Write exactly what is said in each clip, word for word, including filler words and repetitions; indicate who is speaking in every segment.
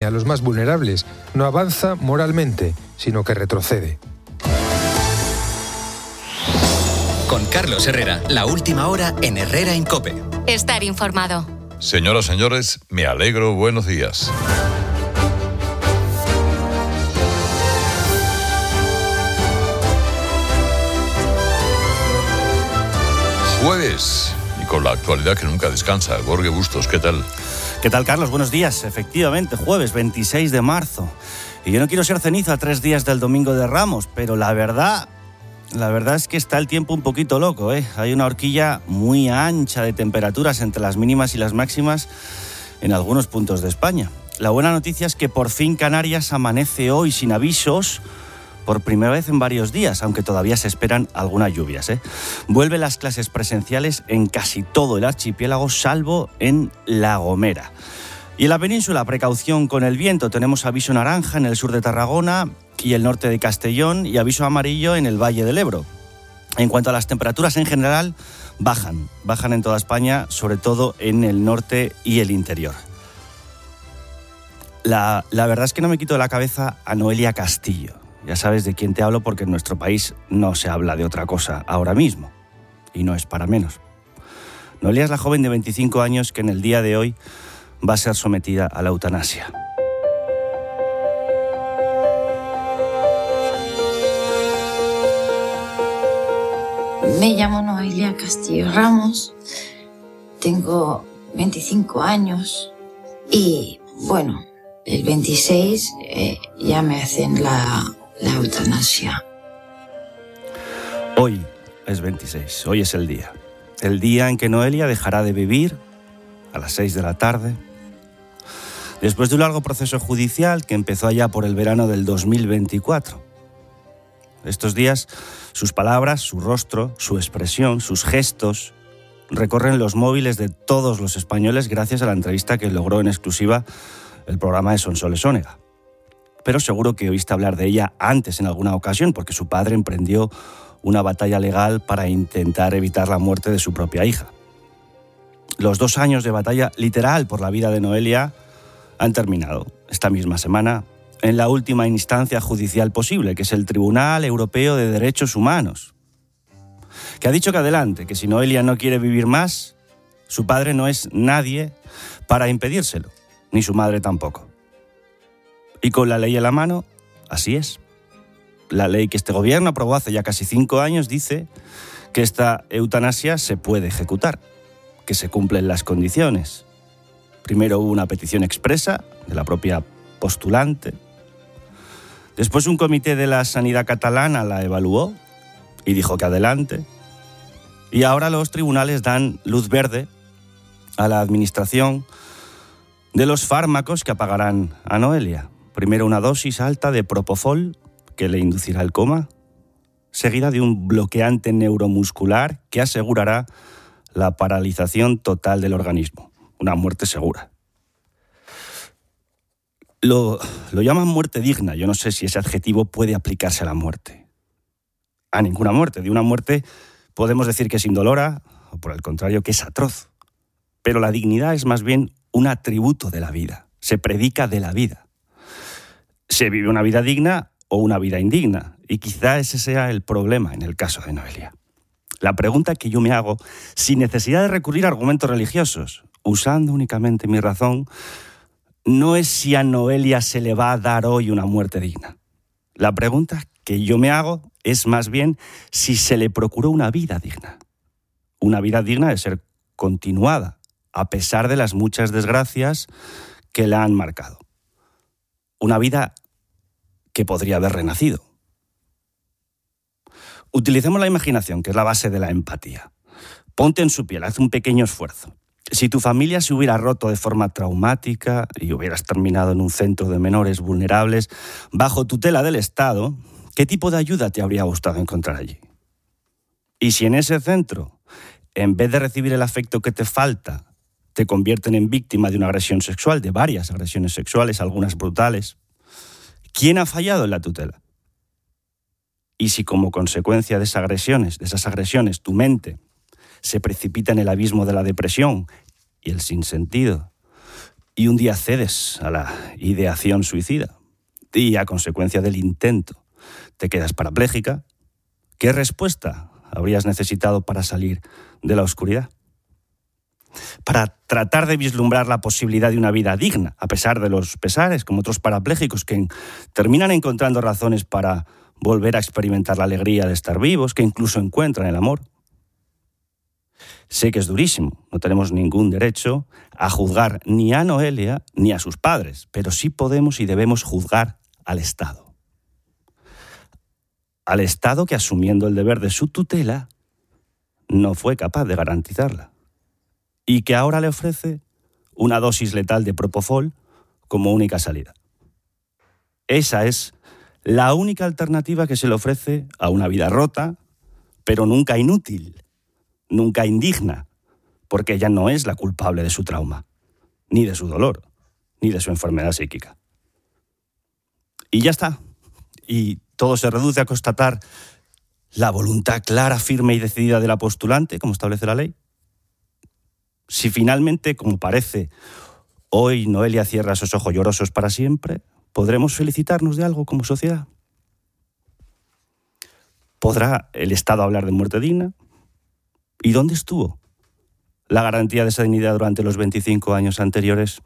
Speaker 1: a los más vulnerables, no avanza moralmente, sino que retrocede.
Speaker 2: Con Carlos Herrera, la última hora en Herrera en COPE.
Speaker 3: Estar informado.
Speaker 4: Señoras, señores, me alegro, buenos días. Jueves, y con la actualidad que nunca descansa. Jorge Bustos, ¿qué tal?
Speaker 5: ¿Qué tal, Carlos? Buenos días. Efectivamente, jueves veintiséis de marzo. Y yo no quiero ser ceniza a tres días del Domingo de Ramos, pero la verdad, la verdad es que está el tiempo un poquito loco, ¿eh? Hay una horquilla muy ancha de temperaturas entre las mínimas y las máximas en algunos puntos de España. La buena noticia es que por fin Canarias amanece hoy sin avisos por primera vez en varios días, aunque todavía se esperan algunas lluvias, ¿eh? Vuelven las clases presenciales en casi todo el archipiélago, salvo en La Gomera. Y en la península, precaución con el viento. Tenemos aviso naranja en el sur de Tarragona y el norte de Castellón y aviso amarillo en el Valle del Ebro. En cuanto a las temperaturas en general, bajan. Bajan en toda España, sobre todo en el norte y el interior. La, la verdad es que no me quito de la cabeza a Noelia Castillo. Ya sabes de quién te hablo porque en nuestro país no se habla de otra cosa ahora mismo. Y no es para menos. Noelia es la joven de veinticinco años que en el día de hoy va a ser sometida a la eutanasia.
Speaker 6: Me llamo Noelia Castillo Ramos, tengo veinticinco años y, bueno, el veintiséis eh, ya me hacen la... la eutanasia.
Speaker 5: Hoy es veintiséis, hoy es el día. El día en que Noelia dejará de vivir a las seis de la tarde. Después de un largo proceso judicial que empezó allá por el verano del dos mil veinticuatro. Estos días, sus palabras, su rostro, su expresión, sus gestos recorren los móviles de todos los españoles gracias a la entrevista que logró en exclusiva el programa de Sonsoles Onega. Pero seguro que oíste hablar de ella antes en alguna ocasión, porque su padre emprendió una batalla legal para intentar evitar la muerte de su propia hija. Los dos años de batalla literal por la vida de Noelia han terminado esta misma semana en la última instancia judicial posible, que es el Tribunal Europeo de Derechos Humanos, que ha dicho que adelante, que si Noelia no quiere vivir más, su padre no es nadie para impedírselo, ni su madre tampoco. Y con la ley en la mano, así es. La ley que este gobierno aprobó hace ya casi cinco años dice que esta eutanasia se puede ejecutar, que se cumplen las condiciones. Primero hubo una petición expresa de la propia postulante. Después un comité de la sanidad catalana la evaluó y dijo que adelante. Y ahora los tribunales dan luz verde a la administración de los fármacos que apagarán a Noelia. Primero una dosis alta de propofol, que le inducirá el coma, seguida de un bloqueante neuromuscular que asegurará la paralización total del organismo. Una muerte segura. Lo, lo llaman muerte digna. Yo no sé si ese adjetivo puede aplicarse a la muerte. A ninguna muerte. De una muerte podemos decir que es indolora, o por el contrario, que es atroz. Pero la dignidad es más bien un atributo de la vida. Se predica de la vida. Se vive una vida digna o una vida indigna. Y quizá ese sea el problema en el caso de Noelia. La pregunta que yo me hago, sin necesidad de recurrir a argumentos religiosos, usando únicamente mi razón, no es si a Noelia se le va a dar hoy una muerte digna. La pregunta que yo me hago es más bien si se le procuró una vida digna. Una vida digna de ser continuada, a pesar de las muchas desgracias que la han marcado. Una vida que podría haber renacido. Utilicemos la imaginación, que es la base de la empatía. Ponte en su piel, haz un pequeño esfuerzo. Si tu familia se hubiera roto de forma traumática y hubieras terminado en un centro de menores vulnerables bajo tutela del Estado, ¿qué tipo de ayuda te habría gustado encontrar allí? Y si en ese centro, en vez de recibir el afecto que te falta, te convierten en víctima de una agresión sexual, de varias agresiones sexuales, algunas brutales, ¿quién ha fallado en la tutela? Y si como consecuencia de esas agresiones, de esas agresiones, tu mente se precipita en el abismo de la depresión y el sinsentido, y un día cedes a la ideación suicida y a consecuencia del intento te quedas parapléjica, ¿qué respuesta habrías necesitado para salir de la oscuridad? Para tratar de vislumbrar la posibilidad de una vida digna, a pesar de los pesares, como otros parapléjicos que terminan encontrando razones para volver a experimentar la alegría de estar vivos, que incluso encuentran el amor. Sé que es durísimo, no tenemos ningún derecho a juzgar ni a Noelia ni a sus padres, pero sí podemos y debemos juzgar al Estado. Al Estado que, asumiendo el deber de su tutela, no fue capaz de garantizarla y que ahora le ofrece una dosis letal de Propofol como única salida. Esa es la única alternativa que se le ofrece a una vida rota, pero nunca inútil, nunca indigna, porque ella no es la culpable de su trauma, ni de su dolor, ni de su enfermedad psíquica. Y ya está. Y todo se reduce a constatar la voluntad clara, firme y decidida de la postulante, como establece la ley. Si finalmente, como parece, hoy Noelia cierra esos ojos llorosos para siempre, ¿podremos felicitarnos de algo como sociedad? ¿Podrá el Estado hablar de muerte digna? ¿Y dónde estuvo la garantía de esa dignidad durante los veinticinco años anteriores?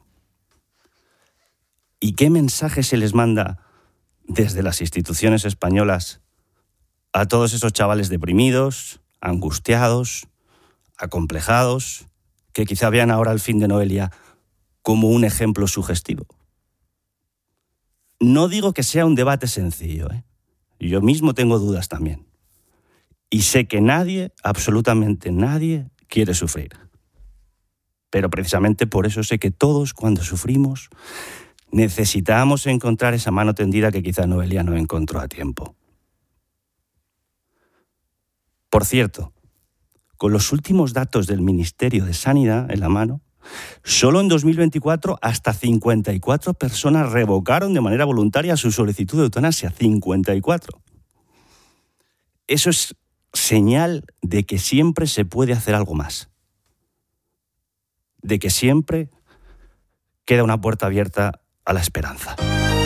Speaker 5: ¿Y qué mensaje se les manda desde las instituciones españolas a todos esos chavales deprimidos, angustiados, acomplejados, que quizá vean ahora el fin de Noelia como un ejemplo sugestivo? No digo que sea un debate sencillo, ¿eh? Yo mismo tengo dudas también. Y sé que nadie, absolutamente nadie, quiere sufrir. Pero precisamente por eso sé que todos, cuando sufrimos, necesitamos encontrar esa mano tendida que quizá Noelia no encontró a tiempo. Por cierto, con los últimos datos del Ministerio de Sanidad en la mano, solo en dos mil veinticuatro hasta cincuenta y cuatro personas revocaron de manera voluntaria su solicitud de eutanasia. cincuenta y cuatro. Eso es señal de que siempre se puede hacer algo más. De que siempre queda una puerta abierta a la esperanza.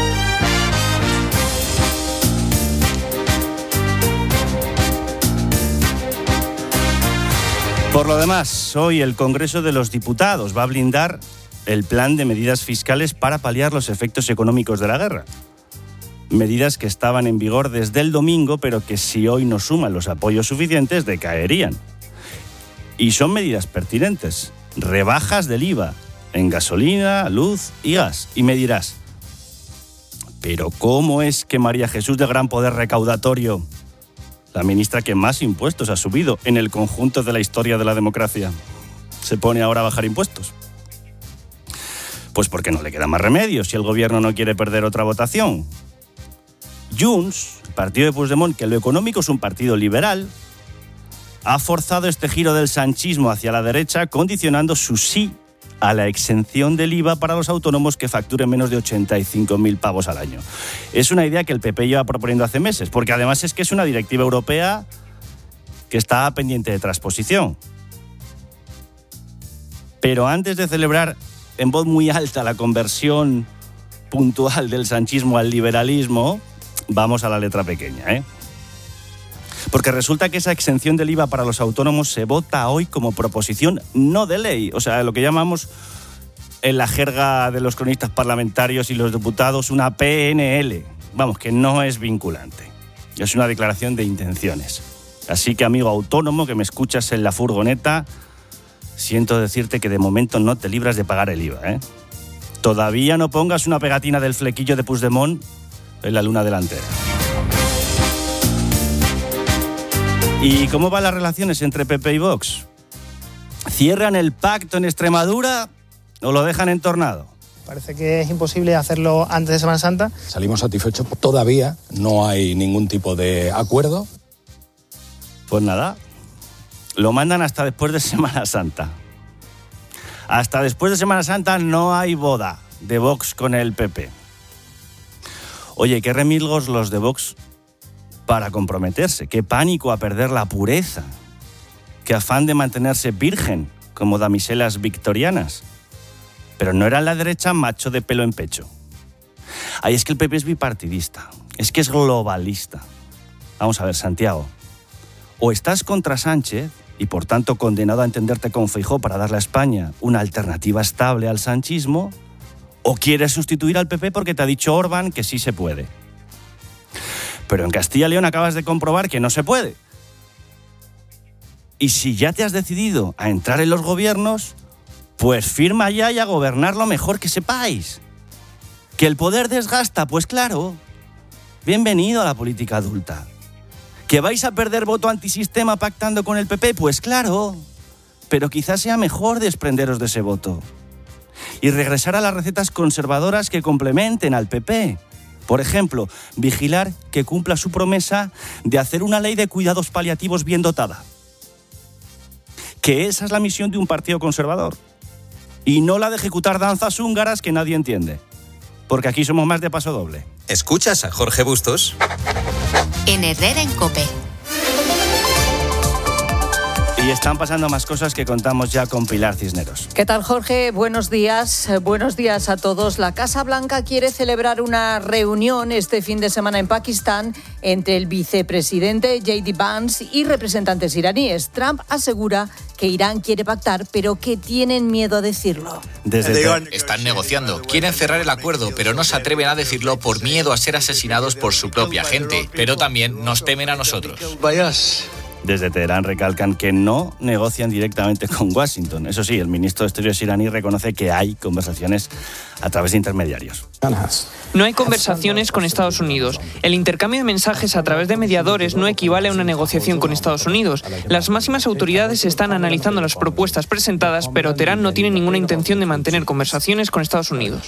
Speaker 5: Por lo demás, hoy el Congreso de los Diputados va a blindar el plan de medidas fiscales para paliar los efectos económicos de la guerra. Medidas que estaban en vigor desde el domingo, pero que si hoy no suman los apoyos suficientes, decaerían. Y son medidas pertinentes. Rebajas del I V A en gasolina, luz y gas. Y me dirás, ¿pero cómo es que María Jesús de Gran Poder Recaudatorio, la ministra que más impuestos ha subido en el conjunto de la historia de la democracia, se pone ahora a bajar impuestos? Pues porque no le queda más remedio si el gobierno no quiere perder otra votación. Junts, el partido de Puigdemont, que en lo económico es un partido liberal, ha forzado este giro del sanchismo hacia la derecha, condicionando su sí a la exención del I V A para los autónomos que facturen menos de ochenta y cinco mil pavos al año. Es una idea que el P P lleva proponiendo hace meses, porque además es que es una directiva europea que está pendiente de transposición. Pero antes de celebrar en voz muy alta la conversión puntual del sanchismo al liberalismo, vamos a la letra pequeña, ¿eh? Porque resulta que esa exención del I V A para los autónomos se vota hoy como proposición no de ley, o sea, lo que llamamos en la jerga de los cronistas parlamentarios y los diputados una P N L. Vamos, que no es vinculante, es una declaración de intenciones. Así que, amigo autónomo que me escuchas en la furgoneta, siento decirte que de momento no te libras de pagar el I V A, ¿eh? Todavía no pongas una pegatina del flequillo de Puigdemont en la luna delantera. ¿Y cómo van las relaciones entre P P y Vox? ¿Cierran el pacto en Extremadura o lo dejan entornado?
Speaker 3: Parece que es imposible hacerlo antes de Semana Santa.
Speaker 7: Salimos satisfechos. Todavía no hay ningún tipo de acuerdo.
Speaker 5: Pues nada, lo mandan hasta después de Semana Santa. Hasta después de Semana Santa no hay boda de Vox con el P P. Oye, qué remilgos los de Vox para comprometerse, qué pánico a perder la pureza, qué afán de mantenerse virgen como damiselas victorianas. pero no era la derecha macho de pelo en pecho. Ay, es que el P P es bipartidista, es que es globalista. Vamos a ver, Santiago, o estás contra Sánchez y por tanto condenado a entenderte con Feijóo para darle a España una alternativa estable al sanchismo, o quieres sustituir al P P porque te ha dicho Orbán que sí se puede. Pero en Castilla y León acabas de comprobar que no se puede. Y si ya te has decidido a entrar en los gobiernos, pues firma ya y a gobernar lo mejor que sepáis. ¿Que el poder desgasta? Pues claro. Bienvenido a la política adulta. ¿Que vais a perder voto antisistema pactando con el P P? Pues claro. Pero quizás sea mejor desprenderos de ese voto. Y regresar a las recetas conservadoras que complementen al P P. Por ejemplo, vigilar que cumpla su promesa de hacer una ley de cuidados paliativos bien dotada. Que esa es la misión de un partido conservador. Y no la de ejecutar danzas húngaras que nadie entiende. Porque aquí somos más de paso doble.
Speaker 2: ¿Escuchas a Jorge Bustos?
Speaker 8: En Herrera en COPE.
Speaker 5: Y están pasando más cosas que contamos ya con Pilar Cisneros.
Speaker 9: ¿Qué tal, Jorge? Buenos días. Buenos días a todos. La Casa Blanca quiere celebrar una reunión este fin de semana en Pakistán entre el vicepresidente J D Vance y representantes iraníes. Trump asegura que Irán quiere pactar, pero que tienen miedo a decirlo.
Speaker 5: Desde
Speaker 10: Están negociando. Quieren cerrar el acuerdo, pero no se atreven a decirlo por miedo a ser asesinados por su propia gente. Pero también nos temen a nosotros.
Speaker 5: Desde Teherán recalcan que no negocian directamente con Washington. Eso sí, el ministro de Exteriores iraní reconoce que hay conversaciones a través de intermediarios.
Speaker 11: No hay conversaciones con Estados Unidos. El intercambio de mensajes a través de mediadores no equivale a una negociación con Estados Unidos. Las máximas autoridades están analizando las propuestas presentadas, pero Teherán no tiene ninguna intención de mantener conversaciones con Estados Unidos.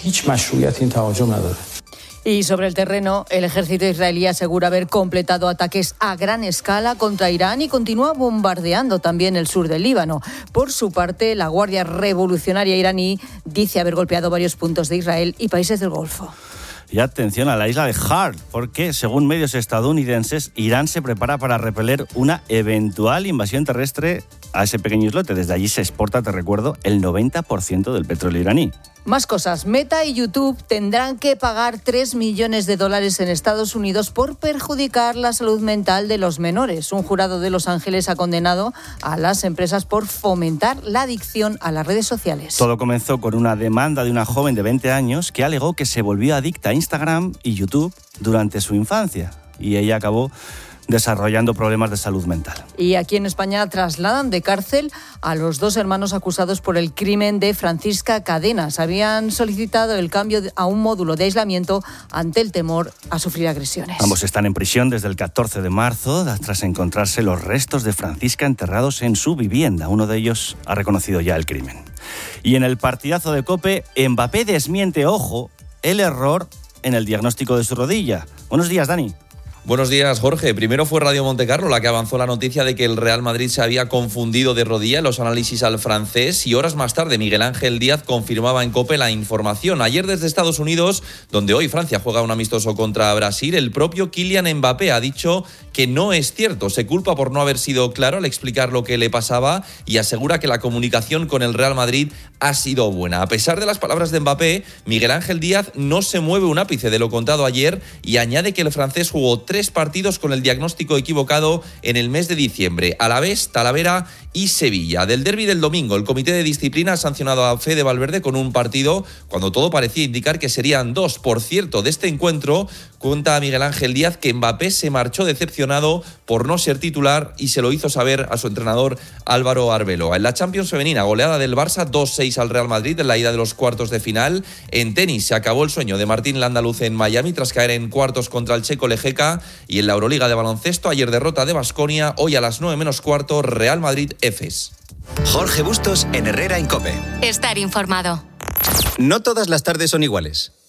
Speaker 9: Y sobre el terreno, el ejército israelí asegura haber completado ataques a gran escala contra Irán y continúa bombardeando también el sur del Líbano. Por su parte, la Guardia Revolucionaria iraní dice haber golpeado varios puntos de Israel y países del Golfo.
Speaker 5: Y atención a la isla de Hart, porque según medios estadounidenses, Irán se prepara para repeler una eventual invasión terrestre a ese pequeño islote. Desde allí se exporta, te recuerdo, el noventa por ciento del petróleo iraní.
Speaker 9: Más cosas. Meta y YouTube tendrán que pagar tres millones de dólares en Estados Unidos por perjudicar la salud mental de los menores. Un jurado de Los Ángeles ha condenado a las empresas por fomentar la adicción a las redes sociales.
Speaker 5: Todo comenzó con una demanda de una joven de veinte años que alegó que se volvió adicta a Instagram y YouTube durante su infancia. Y ella acabó desarrollando problemas de salud mental.
Speaker 9: Y aquí en España trasladan de cárcel a los dos hermanos acusados por el crimen de Francisca Cadenas. Habían solicitado el cambio a un módulo de aislamiento ante el temor a sufrir agresiones.
Speaker 5: Ambos están en prisión desde el catorce de marzo tras encontrarse los restos de Francisca enterrados en su vivienda. Uno de ellos ha reconocido ya el crimen. Y en el partidazo de COPE, Mbappé desmiente, ojo, el error en el diagnóstico de su rodilla. Buenos días, Dani.
Speaker 12: Buenos días, Jorge. Primero fue Radio Montecarlo la que avanzó la noticia de que el Real Madrid se había confundido de rodilla en los análisis al francés y horas más tarde Miguel Ángel Díaz confirmaba en COPE la información. Ayer desde Estados Unidos, donde hoy Francia juega un amistoso contra Brasil, el propio Kylian Mbappé ha dicho que no es cierto. Se culpa por no haber sido claro al explicar lo que le pasaba y asegura que la comunicación con el Real Madrid ha sido buena. A pesar de las palabras de Mbappé, Miguel Ángel Díaz no se mueve un ápice de lo contado ayer y añade que el francés jugó tres partidos con el diagnóstico equivocado en el mes de diciembre: Alavés, Talavera y Sevilla. Del derbi del domingo, el comité de disciplina ha sancionado a Fede Valverde con un partido cuando todo parecía indicar que serían dos. Por cierto, de este encuentro cuenta Miguel Ángel Díaz que Mbappé se marchó decepcionado por no ser titular y se lo hizo saber a su entrenador Álvaro Arbeloa. En la Champions femenina, goleada del Barça dos seis al Real Madrid en la ida de los cuartos de final. En tenis se acabó el sueño de Martín Landaluz en Miami tras caer en cuartos contra el checo Lejeca. Y en la Euroliga de baloncesto, ayer derrota de Baskonia, hoy a las nueve menos cuarto, Real Madrid Efes.
Speaker 2: Jorge Bustos en Herrera en COPE.
Speaker 8: Estar informado.
Speaker 2: No todas las tardes son iguales.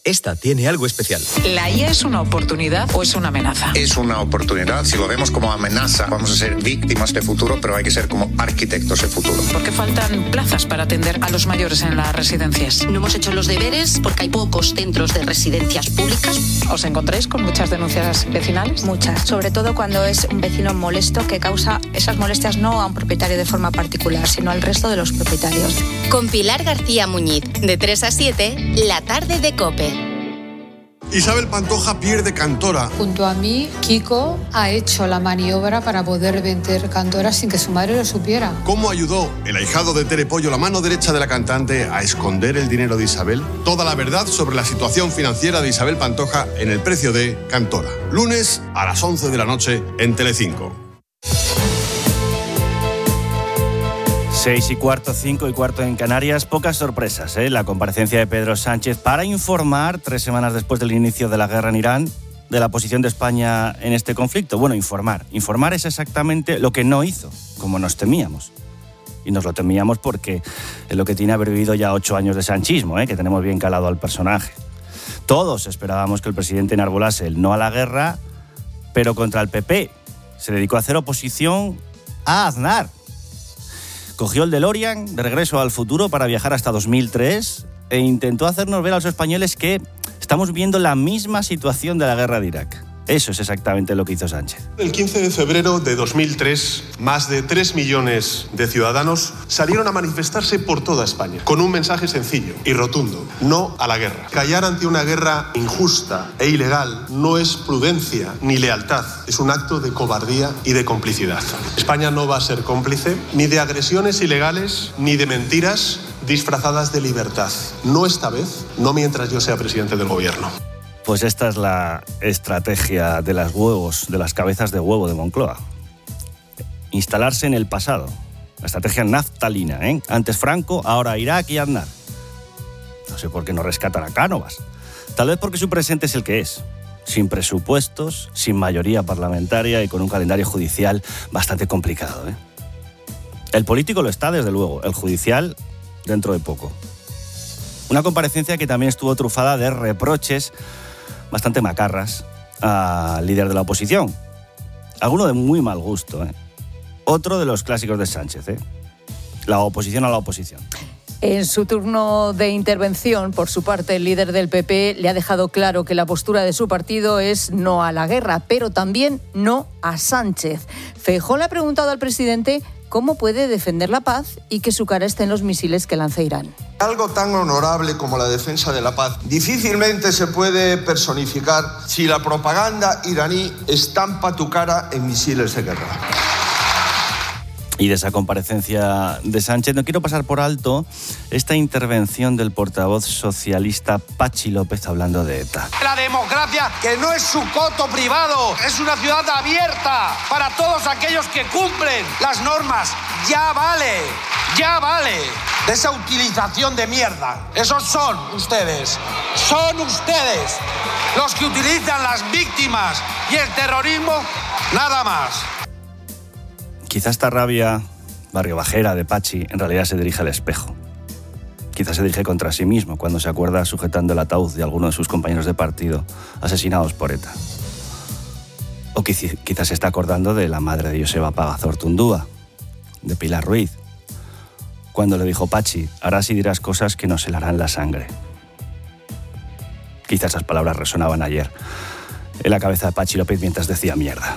Speaker 2: esta tiene algo especial.
Speaker 13: ¿La I A es una oportunidad o es una amenaza?
Speaker 14: Es una oportunidad. Si lo vemos como amenaza, vamos a ser víctimas de futuro, pero hay que ser como arquitectos de futuro.
Speaker 13: ¿Por qué faltan plazas para atender a los mayores en las residencias?
Speaker 15: No hemos hecho los deberes porque hay pocos centros de residencias públicas.
Speaker 13: ¿Os encontráis con muchas denuncias vecinales?
Speaker 16: Muchas, sobre todo cuando es un vecino molesto que causa esas molestias no a un propietario de forma particular, sino al resto de los propietarios.
Speaker 8: Con Pilar García Muñiz, de tres a siete, la tarde de COPE.
Speaker 17: Isabel Pantoja pierde Cantora.
Speaker 18: Junto a mí, Kiko ha hecho la maniobra para poder vender Cantora sin que su madre lo supiera.
Speaker 17: ¿Cómo ayudó el ahijado de Tere Pollo, la mano derecha de la cantante, a esconder el dinero de Isabel? Toda la verdad sobre la situación financiera de Isabel Pantoja en El precio de Cantora. Lunes a las once de la noche en Telecinco.
Speaker 5: Seis y cuarto, cinco y cuarto en Canarias. Pocas sorpresas, ¿eh? La comparecencia de Pedro Sánchez para informar, tres semanas después del inicio de la guerra en Irán, de la posición de España en este conflicto. Bueno, informar. Informar es exactamente lo que no hizo, como nos temíamos. Y nos lo temíamos porque es lo que tiene haber vivido ya ocho años de sanchismo, ¿eh? Que tenemos bien calado al personaje. Todos esperábamos que el presidente enarbolase el no a la guerra, pero contra el P P. Se dedicó a hacer oposición a Aznar. Cogió el DeLorean de regreso al futuro para viajar hasta dos mil tres e intentó hacernos ver a los españoles que estamos viendo la misma situación de la guerra de Irak. Eso es exactamente lo que hizo Sánchez.
Speaker 17: El quince de febrero de dos mil tres, más de tres millones de ciudadanos salieron a manifestarse por toda España, con un mensaje sencillo y rotundo: no a la guerra. Callar ante una guerra injusta e ilegal no es prudencia ni lealtad, es un acto de cobardía y de complicidad. España no va a ser cómplice ni de agresiones ilegales ni de mentiras disfrazadas de libertad. No esta vez, no mientras yo sea presidente del gobierno.
Speaker 5: Pues esta es la estrategia de las huevos, de las cabezas de huevo de Moncloa. Instalarse en el pasado. La estrategia naftalina, ¿eh? Antes Franco, ahora Irak y Aznar. No sé por qué no rescatan a Cánovas. Tal vez porque su presente es el que es. Sin presupuestos, sin mayoría parlamentaria y con un calendario judicial bastante complicado, ¿eh? El político lo está, desde luego. El judicial, dentro de poco. Una comparecencia que también estuvo trufada de reproches bastante macarras al líder de la oposición. Alguno de muy mal gusto, ¿eh? Otro de los clásicos de Sánchez, ¿eh? La oposición a la oposición.
Speaker 9: En su turno de intervención, por su parte, el líder del P P le ha dejado claro que la postura de su partido es no a la guerra, pero también no a Sánchez. Feijóo le ha preguntado al presidente cómo puede defender la paz y que su cara esté en los misiles que lanza Irán.
Speaker 19: Algo tan honorable como la defensa de la paz difícilmente se puede personificar si la propaganda iraní estampa tu cara en misiles de guerra.
Speaker 5: Y de esa comparecencia de Sánchez no quiero pasar por alto esta intervención del portavoz socialista Pachi López hablando de ETA.
Speaker 20: La democracia, que no es su coto privado, es una ciudad abierta para todos aquellos que cumplen las normas. Ya vale, ya vale de esa utilización de mierda. Esos son ustedes, son ustedes los que utilizan las víctimas y el terrorismo, nada más.
Speaker 5: Quizá esta rabia barriobajera de Pachi en realidad se dirige al espejo. Quizá se dirige contra sí mismo cuando se acuerda sujetando el ataúd de alguno de sus compañeros de partido asesinados por ETA. O quizás se está acordando de la madre de Joseba Pagazortundúa, de Pilar Ruiz, cuando le dijo: Pachi, harás y dirás cosas que nos helarán la sangre. Quizás esas palabras resonaban ayer en la cabeza de Pachi López mientras decía mierda.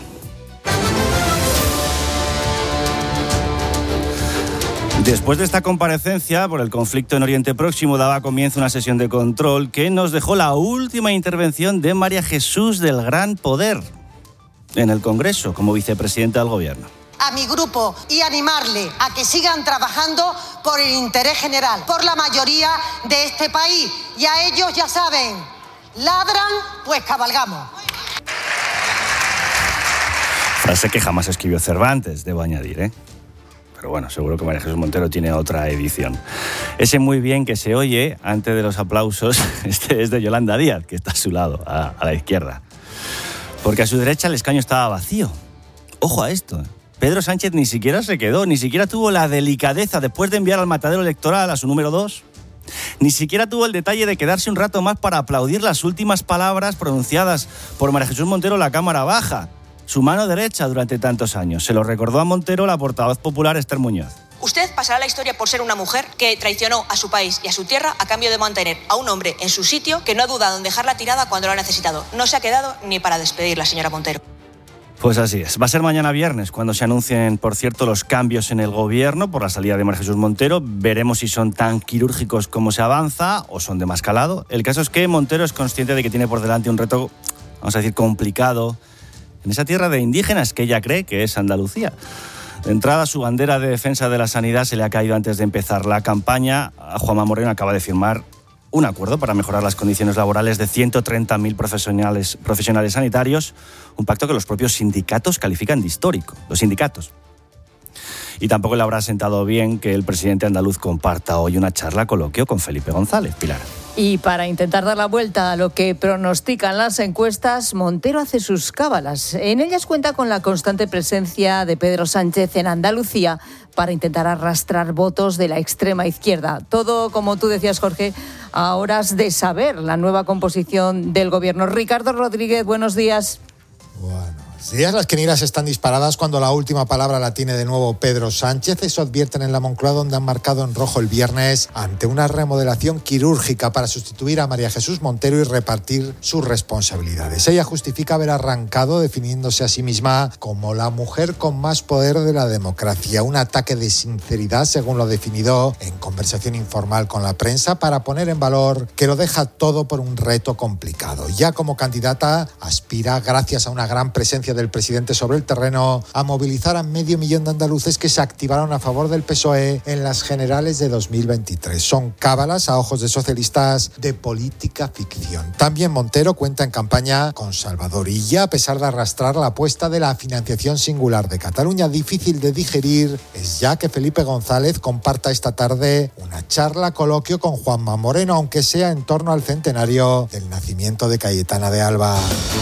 Speaker 5: Después de esta comparecencia por el conflicto en Oriente Próximo, daba comienzo una sesión de control que nos dejó la última intervención de María Jesús del Gran Poder en el Congreso como vicepresidenta del Gobierno.
Speaker 21: A mi grupo y animarle a que sigan trabajando por el interés general, por la mayoría de este país. Y a ellos, ya saben, ladran, pues cabalgamos.
Speaker 5: Frase que jamás escribió Cervantes, debo añadir, ¿eh? Pero bueno, seguro que María Jesús Montero tiene otra edición. Ese muy bien que se oye antes de los aplausos, este es de Yolanda Díaz, que está a su lado, a, a la izquierda. Porque a su derecha el escaño estaba vacío. Ojo a esto, ¿eh? Pedro Sánchez ni siquiera se quedó, ni siquiera tuvo la delicadeza, después de enviar al matadero electoral a su número dos, Ni siquiera tuvo el detalle de quedarse un rato más para aplaudir las últimas palabras pronunciadas por María Jesús Montero en la Cámara Baja, su mano derecha durante tantos años. Se lo recordó a Montero la portavoz popular Esther Muñoz.
Speaker 1: Usted pasará a la historia por ser una mujer que traicionó a su país y a su tierra a cambio de mantener a un hombre en su sitio que no ha dudado en dejarla tirada cuando lo ha necesitado. No se ha quedado ni para despedirla, señora Montero.
Speaker 5: Pues así es. Va a ser mañana viernes cuando se anuncien, por cierto, los cambios en el gobierno por la salida de María Jesús Montero. Veremos si son tan quirúrgicos como se avanza o son de más calado. El caso es que Montero es consciente de que tiene por delante un reto, vamos a decir, complicado en esa tierra de indígenas que ella cree que es Andalucía. De entrada, su bandera de defensa de la sanidad se le ha caído antes de empezar la campaña. Juanma Moreno acaba de firmar un acuerdo para mejorar las condiciones laborales de ciento treinta mil profesionales, profesionales sanitarios, un pacto que los propios sindicatos califican de histórico, los sindicatos. Y tampoco le habrá sentado bien que el presidente andaluz comparta hoy una charla coloquio con Felipe González, Pilar.
Speaker 9: Y para intentar dar la vuelta a lo que pronostican las encuestas, Montero hace sus cábalas. En ellas cuenta con la constante presencia de Pedro Sánchez en Andalucía para intentar arrastrar votos de la extrema izquierda. Todo, como tú decías, Jorge, a horas de saber la nueva composición del gobierno. Ricardo Rodríguez, buenos días.
Speaker 22: Bueno. Días las quinielas están disparadas cuando la última palabra la tiene de nuevo Pedro Sánchez. Eso advierten en la Moncloa, donde han marcado en rojo el viernes ante una remodelación quirúrgica para sustituir a María Jesús Montero y repartir sus responsabilidades. Ella justifica haber arrancado definiéndose a sí misma como la mujer con más poder de la democracia. Un ataque de sinceridad, según lo ha definido en conversación informal con la prensa, para poner en valor que lo deja todo por un reto complicado. Ya como candidata aspira, gracias a una gran presencia del presidente sobre el terreno, a movilizar a medio millón de andaluces que se activaron a favor del P S O E en las generales de dos mil veintitrés. Son cábalas a ojos de socialistas de política ficción. También Montero cuenta en campaña con Salvador Illa, a pesar de arrastrar la apuesta de la financiación singular de Cataluña. Difícil de digerir es ya que Felipe González comparta esta tarde una charla coloquio con Juanma Moreno, aunque sea en torno al centenario del nacimiento de Cayetana de Alba.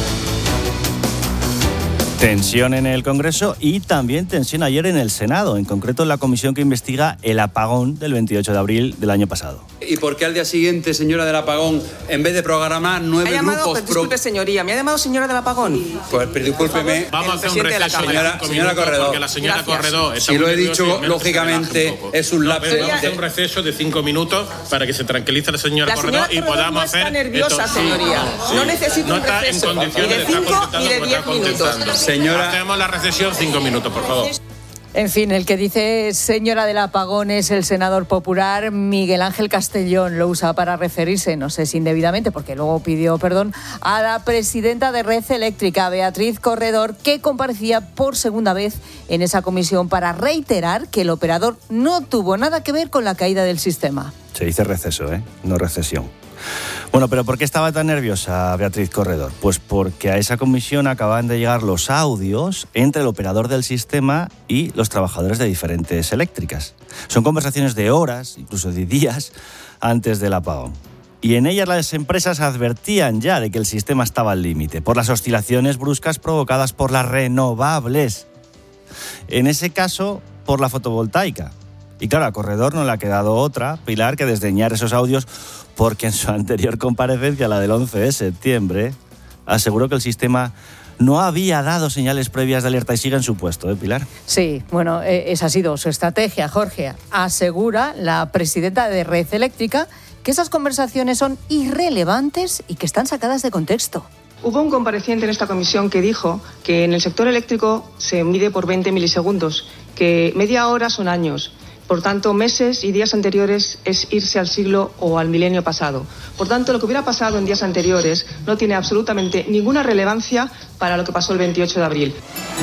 Speaker 5: Tensión en el Congreso y también tensión ayer en el Senado, en concreto en la comisión que investiga el apagón del veintiocho de abril del año pasado.
Speaker 23: ¿Y por qué al día siguiente, señora del apagón, en vez de programar nueve
Speaker 24: ¿Me ha llamado,
Speaker 23: grupos...
Speaker 24: Pues, disculpe, señoría, ¿me ha llamado señora del apagón?
Speaker 23: Pues discúlpeme.
Speaker 24: Vamos a hacer un receso,
Speaker 23: señora, señora Corredor.
Speaker 24: La señora Corredor
Speaker 23: si lo he dicho, lógicamente, es un lapso...
Speaker 24: No, vamos a
Speaker 23: hacer
Speaker 24: un
Speaker 23: receso de cinco minutos para que se tranquilice la
Speaker 24: señora Corredor y podamos no hacer... está nerviosa, esto. señoría. Sí, no necesito no un receso. Ni de cinco ni de diez minutos.
Speaker 23: Señora...
Speaker 24: Hacemos la recesión cinco minutos, por favor.
Speaker 9: En fin, el que dice señora del apagón es el senador popular Miguel Ángel Castellón. Lo usa para referirse, no sé si indebidamente, porque luego pidió perdón, a la presidenta de Red Eléctrica, Beatriz Corredor, que comparecía por segunda vez en esa comisión para reiterar que el operador no tuvo nada que ver con la caída del sistema.
Speaker 5: Se dice receso, ¿eh? No recesión. Bueno, pero ¿por qué estaba tan nerviosa Beatriz Corredor? Pues porque a esa comisión acaban de llegar los audios entre el operador del sistema y los trabajadores de diferentes eléctricas. Son conversaciones de horas, incluso de días, antes del apagón. Y en ellas las empresas advertían ya de que el sistema estaba al límite por las oscilaciones bruscas provocadas por las renovables. En ese caso, por la fotovoltaica. Y claro, a Corredor no le ha quedado otra, Pilar, que desdeñar esos audios, porque en su anterior comparecencia, la del once de septiembre, aseguró que el sistema no había dado señales previas de alerta y sigue en su puesto, ¿eh, Pilar?
Speaker 9: Sí, bueno, eh, esa ha sido su estrategia, Jorge. Asegura la presidenta de Red Eléctrica que esas conversaciones son irrelevantes y que están sacadas de contexto.
Speaker 25: Hubo un compareciente en esta comisión que dijo que en el sector eléctrico se mide por veinte milisegundos, que media hora son años. Por tanto, meses y días anteriores es irse al siglo o al milenio pasado. Por tanto, lo que hubiera pasado en días anteriores no tiene absolutamente ninguna relevancia para lo que pasó el veintiocho de abril.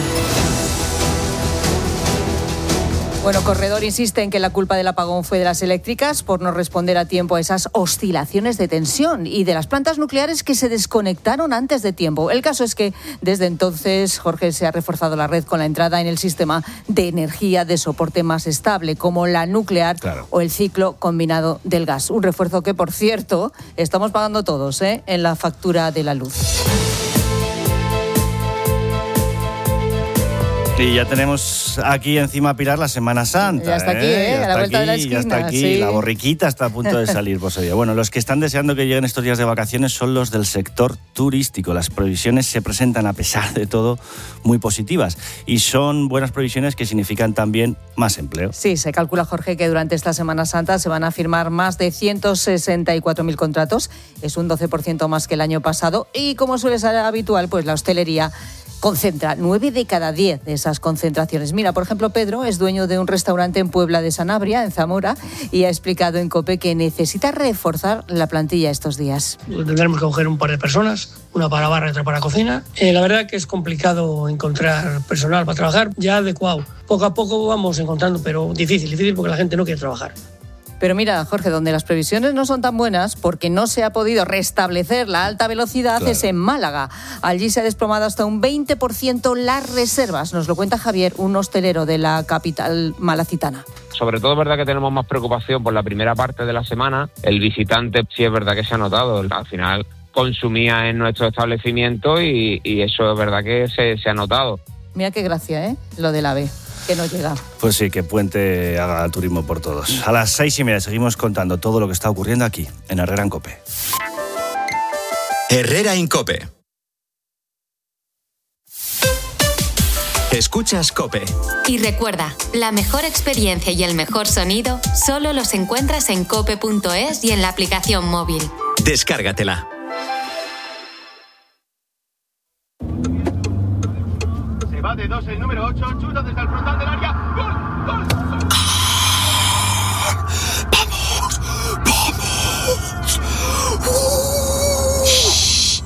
Speaker 9: Bueno, Corredor insiste en que la culpa del apagón fue de las eléctricas por no responder a tiempo a esas oscilaciones de tensión y de las plantas nucleares que se desconectaron antes de tiempo. El caso es que desde entonces, Jorge, se ha reforzado la red con la entrada en el sistema de energía de soporte más estable, como la nuclear, claro, o el ciclo combinado del gas. Un refuerzo que, por cierto, estamos pagando todos, ¿eh?, en la factura de la luz.
Speaker 5: Y ya tenemos aquí encima, Pilar, la Semana Santa.
Speaker 9: Ya está aquí, ¿eh?
Speaker 5: Ya
Speaker 9: a la vuelta
Speaker 5: aquí,
Speaker 9: de la esquina.
Speaker 5: Ya está aquí,
Speaker 9: sí.
Speaker 5: La borriquita está a punto de salir por Sevilla. Bueno, los que están deseando que lleguen estos días de vacaciones son los del sector turístico. Las previsiones se presentan, a pesar de todo, muy positivas. Y son buenas previsiones que significan también más empleo.
Speaker 9: Sí, se calcula, Jorge, que durante esta Semana Santa se van a firmar más de ciento sesenta y cuatro mil contratos. Es un doce por ciento más que el año pasado. Y como suele ser habitual, pues la hostelería concentra nueve de cada diez de esas concentraciones. Mira, por ejemplo, Pedro es dueño de un restaurante en Puebla de Sanabria, en Zamora, y ha explicado en COPE que necesita reforzar la plantilla estos días.
Speaker 3: Tendremos que coger un par de personas, una para barra y otra para cocina. Eh, la verdad que es complicado encontrar personal para trabajar ya adecuado. Poco a poco vamos encontrando, pero difícil, difícil porque la gente no quiere trabajar.
Speaker 9: Pero mira, Jorge, donde las previsiones no son tan buenas porque no se ha podido restablecer la alta velocidad, claro, es en Málaga. Allí se ha desplomado hasta un veinte por ciento las reservas. Nos lo cuenta Javier, un hostelero de la capital malacitana.
Speaker 4: Sobre todo es verdad que tenemos más preocupación por la primera parte de la semana. El visitante sí es verdad que se ha notado. Al final consumía en nuestro establecimiento y, y eso es verdad que se, se ha notado.
Speaker 9: Mira qué gracia, ¿eh? Lo del AVE. Que no llega.
Speaker 5: Pues sí, que Puente haga turismo por todos. A las seis y media seguimos contando todo lo que está ocurriendo aquí, en Herrera en COPE.
Speaker 2: Herrera en COPE. Escuchas COPE.
Speaker 8: Y recuerda, la mejor experiencia y el mejor sonido solo los encuentras en cope punto es y en la aplicación móvil.
Speaker 2: Descárgatela.
Speaker 6: Va de dos el número ocho, chuta desde el frontal del área. ¡Gol! ¡Gol! ¡Gol!
Speaker 7: ¡Vamos! ¡Vamos!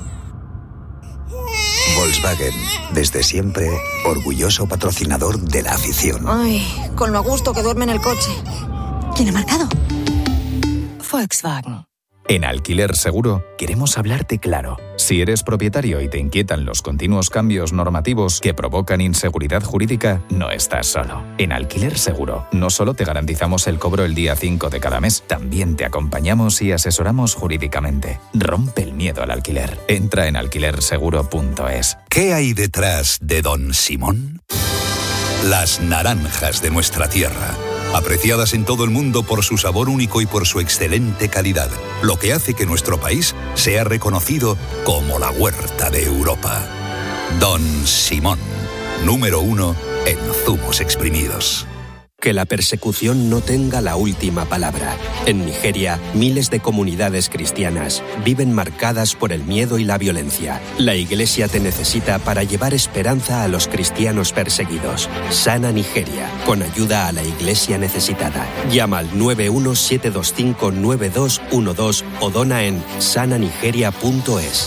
Speaker 7: Volkswagen, desde siempre, orgulloso patrocinador de la afición.
Speaker 10: Ay, con lo a gusto que duerme en el coche. ¿Quién ha marcado? Volkswagen.
Speaker 26: En Alquiler Seguro queremos hablarte claro. Si eres propietario y te inquietan los continuos cambios normativos que provocan inseguridad jurídica, no estás solo. En Alquiler Seguro no solo te garantizamos el cobro el día cinco de cada mes, también te acompañamos y asesoramos jurídicamente. Rompe el miedo al alquiler. Entra en alquiler seguro punto es.
Speaker 7: ¿Qué hay detrás de Don Simón? Las naranjas de nuestra tierra. Apreciadas en todo el mundo por su sabor único y por su excelente calidad, lo que hace que nuestro país sea reconocido como la huerta de Europa. Don Simón, número uno en zumos exprimidos.
Speaker 27: Que la persecución no tenga la última palabra. En Nigeria, miles de comunidades cristianas viven marcadas por el miedo y la violencia. La Iglesia te necesita para llevar esperanza a los cristianos perseguidos. Sana Nigeria, con ayuda a la Iglesia necesitada. Llama al nueve uno siete dos cinco nueve dos uno dos o dona en sana nigeria punto es.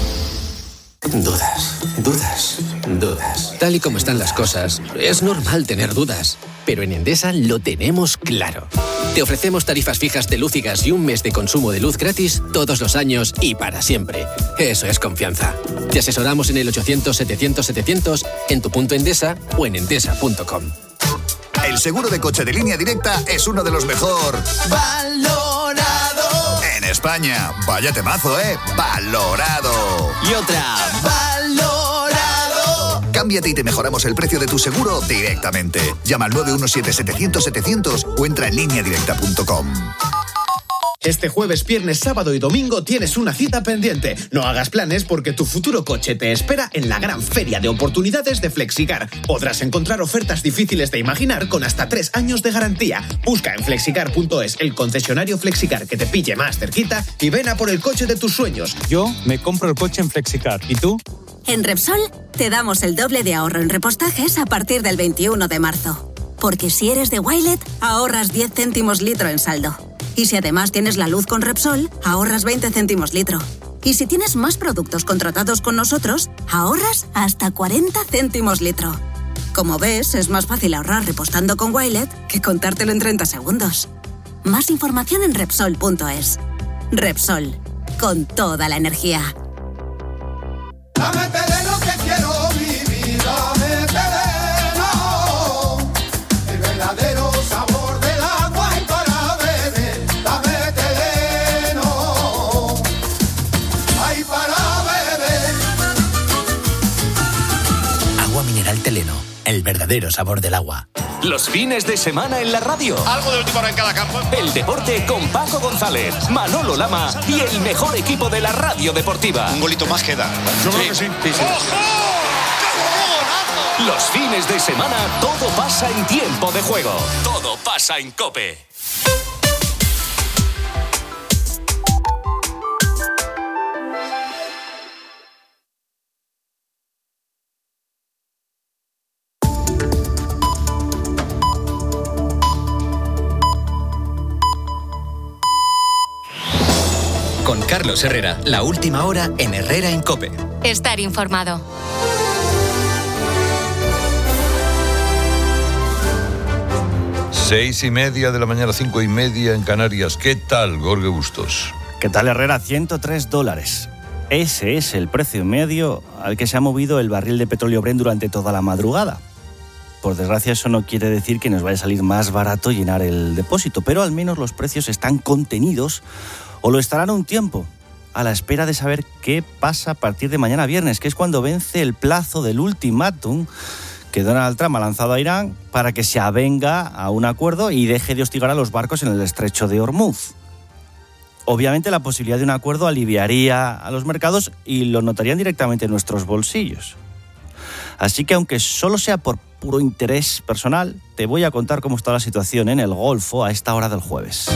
Speaker 28: Dudas, dudas, dudas. Tal y como están las cosas, es normal tener dudas. Pero en Endesa lo tenemos claro. Te ofrecemos tarifas fijas de luz y gas y un mes de consumo de luz gratis todos los años y para siempre. Eso es confianza. Te asesoramos en el ochocientos setecientos setecientos, en tu punto Endesa o en endesa punto com.
Speaker 7: El seguro de coche de Línea Directa es uno de los mejor valorado en España. Vaya temazo, ¿eh? Valorado.
Speaker 28: Y otra.
Speaker 7: Valorado. Cámbiate y te mejoramos el precio de tu seguro directamente. Llama al nueve uno siete setecientos setecientos o entra en línea directa punto com.
Speaker 29: Este jueves, viernes, sábado y domingo tienes una cita pendiente. No hagas planes porque tu futuro coche te espera en la gran feria de oportunidades de Flexicar. Podrás encontrar ofertas difíciles de imaginar con hasta tres años de garantía. Busca en flexicar punto es el concesionario Flexicar que te pille más cerquita y ven a por el coche de tus sueños.
Speaker 30: Yo me compro el coche en Flexicar. ¿Y tú?
Speaker 31: En Repsol te damos el doble de ahorro en repostajes a partir del veintiuno de marzo. Porque si eres de Wilet, ahorras diez céntimos litro en saldo. Y si además tienes la luz con Repsol, ahorras veinte céntimos litro. Y si tienes más productos contratados con nosotros, ahorras hasta cuarenta céntimos litro. Como ves, es más fácil ahorrar repostando con Wilet que contártelo en treinta segundos. Más información en Repsol punto es. Repsol, con toda la energía.
Speaker 7: Dame terreno que quiero vivir, dame terreno, el verdadero sabor del agua y para beber, dame terreno, ay para beber.
Speaker 32: Agua mineral Teleno,
Speaker 11: el verdadero sabor del agua.
Speaker 12: Los fines de semana en la radio.
Speaker 6: Algo de última hora en cada campo.
Speaker 12: El deporte con Paco González, Manolo Lama y el mejor equipo de la radio deportiva.
Speaker 6: Un golito más queda.
Speaker 12: Yo creo que sí. sí, sí.
Speaker 6: ¡Ojo!
Speaker 12: Los fines de semana todo pasa en Tiempo de Juego. Todo pasa en COPE.
Speaker 2: Con Carlos Herrera, la última hora en Herrera en COPE.
Speaker 8: Estar informado.
Speaker 13: Seis y media de la mañana, cinco y media en Canarias. ¿Qué tal, Jorge Bustos?
Speaker 5: ¿Qué tal, Herrera? ciento tres dólares. Ese es el precio medio al que se ha movido el barril de petróleo Brent durante toda la madrugada. Por desgracia, eso no quiere decir que nos vaya a salir más barato llenar el depósito, pero al menos los precios están contenidos o lo estarán un tiempo, a la espera de saber qué pasa a partir de mañana viernes, que es cuando vence el plazo del ultimátum que Donald Trump ha lanzado a Irán para que se avenga a un acuerdo y deje de hostigar a los barcos en el estrecho de Hormuz. Obviamente la posibilidad de un acuerdo aliviaría a los mercados y lo notarían directamente en nuestros bolsillos. Así que aunque solo sea por puro interés personal, te voy a contar cómo está la situación en el Golfo a esta hora del jueves.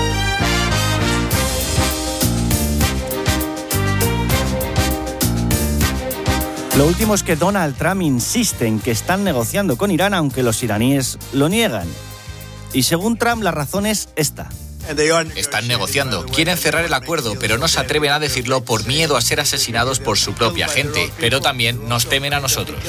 Speaker 5: Lo último es que Donald Trump insiste en que están negociando con Irán, aunque los iraníes lo niegan. Y según Trump, la razón es esta.
Speaker 14: Están negociando, quieren cerrar el acuerdo, pero no se atreven a decirlo por miedo a ser asesinados por su propia gente. Pero también nos temen a nosotros.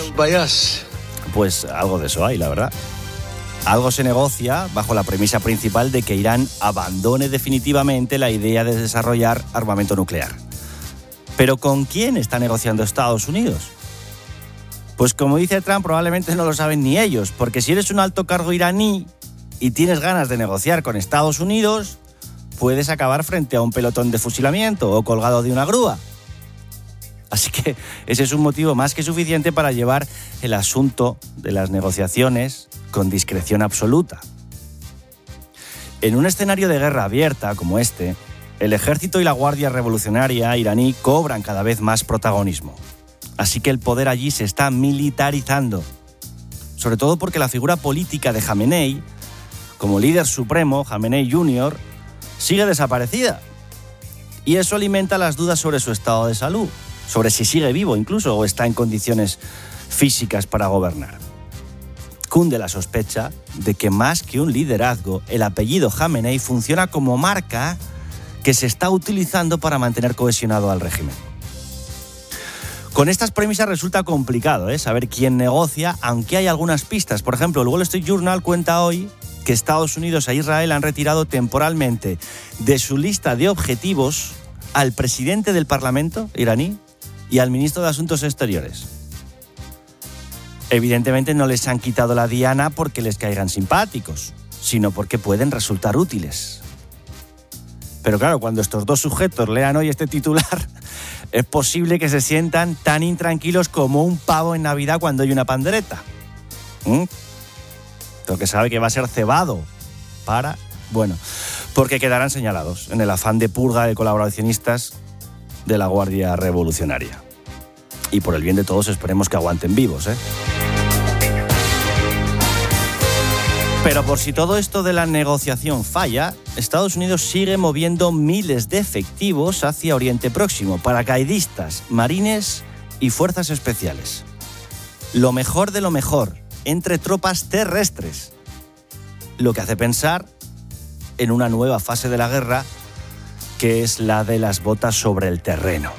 Speaker 5: Pues algo de eso hay, la verdad. Algo se negocia bajo la premisa principal de que Irán abandone definitivamente la idea de desarrollar armamento nuclear. ¿Pero con quién está negociando Estados Unidos? Pues como dice Trump, probablemente no lo saben ni ellos, porque si eres un alto cargo iraní y tienes ganas de negociar con Estados Unidos, puedes acabar frente a un pelotón de fusilamiento o colgado de una grúa. Así que ese es un motivo más que suficiente para llevar el asunto de las negociaciones con discreción absoluta. En un escenario de guerra abierta como este, el ejército y la Guardia Revolucionaria iraní cobran cada vez más protagonismo. Así que el poder allí se está militarizando. Sobre todo porque la figura política de Jamenei, como líder supremo, Jamenei junior, sigue desaparecida. Y eso alimenta las dudas sobre su estado de salud, sobre si sigue vivo incluso o está en condiciones físicas para gobernar. Cunde la sospecha de que más que un liderazgo, el apellido Jamenei funciona como marca que se está utilizando para mantener cohesionado al régimen. Con estas premisas resulta complicado ¿eh? saber quién negocia, aunque hay algunas pistas. Por ejemplo, el Wall Street Journal cuenta hoy que Estados Unidos e Israel han retirado temporalmente de su lista de objetivos al presidente del Parlamento iraní y al ministro de Asuntos Exteriores. Evidentemente no les han quitado la diana porque les caigan simpáticos, sino porque pueden resultar útiles. Pero claro, cuando estos dos sujetos lean hoy este titular, es posible que se sientan tan intranquilos como un pavo en Navidad cuando hay una pandereta. ¿Mm? Lo que sabe que va a ser cebado para... Bueno, porque quedarán señalados en el afán de purga de colaboracionistas de la Guardia Revolucionaria. Y por el bien de todos esperemos que aguanten vivos, ¿eh? Pero por si todo esto de la negociación falla, Estados Unidos sigue moviendo miles de efectivos hacia Oriente Próximo, paracaidistas, marines y fuerzas especiales. Lo mejor de lo mejor, entre tropas terrestres. Lo que hace pensar en una nueva fase de la guerra, que es la de las botas sobre el terreno.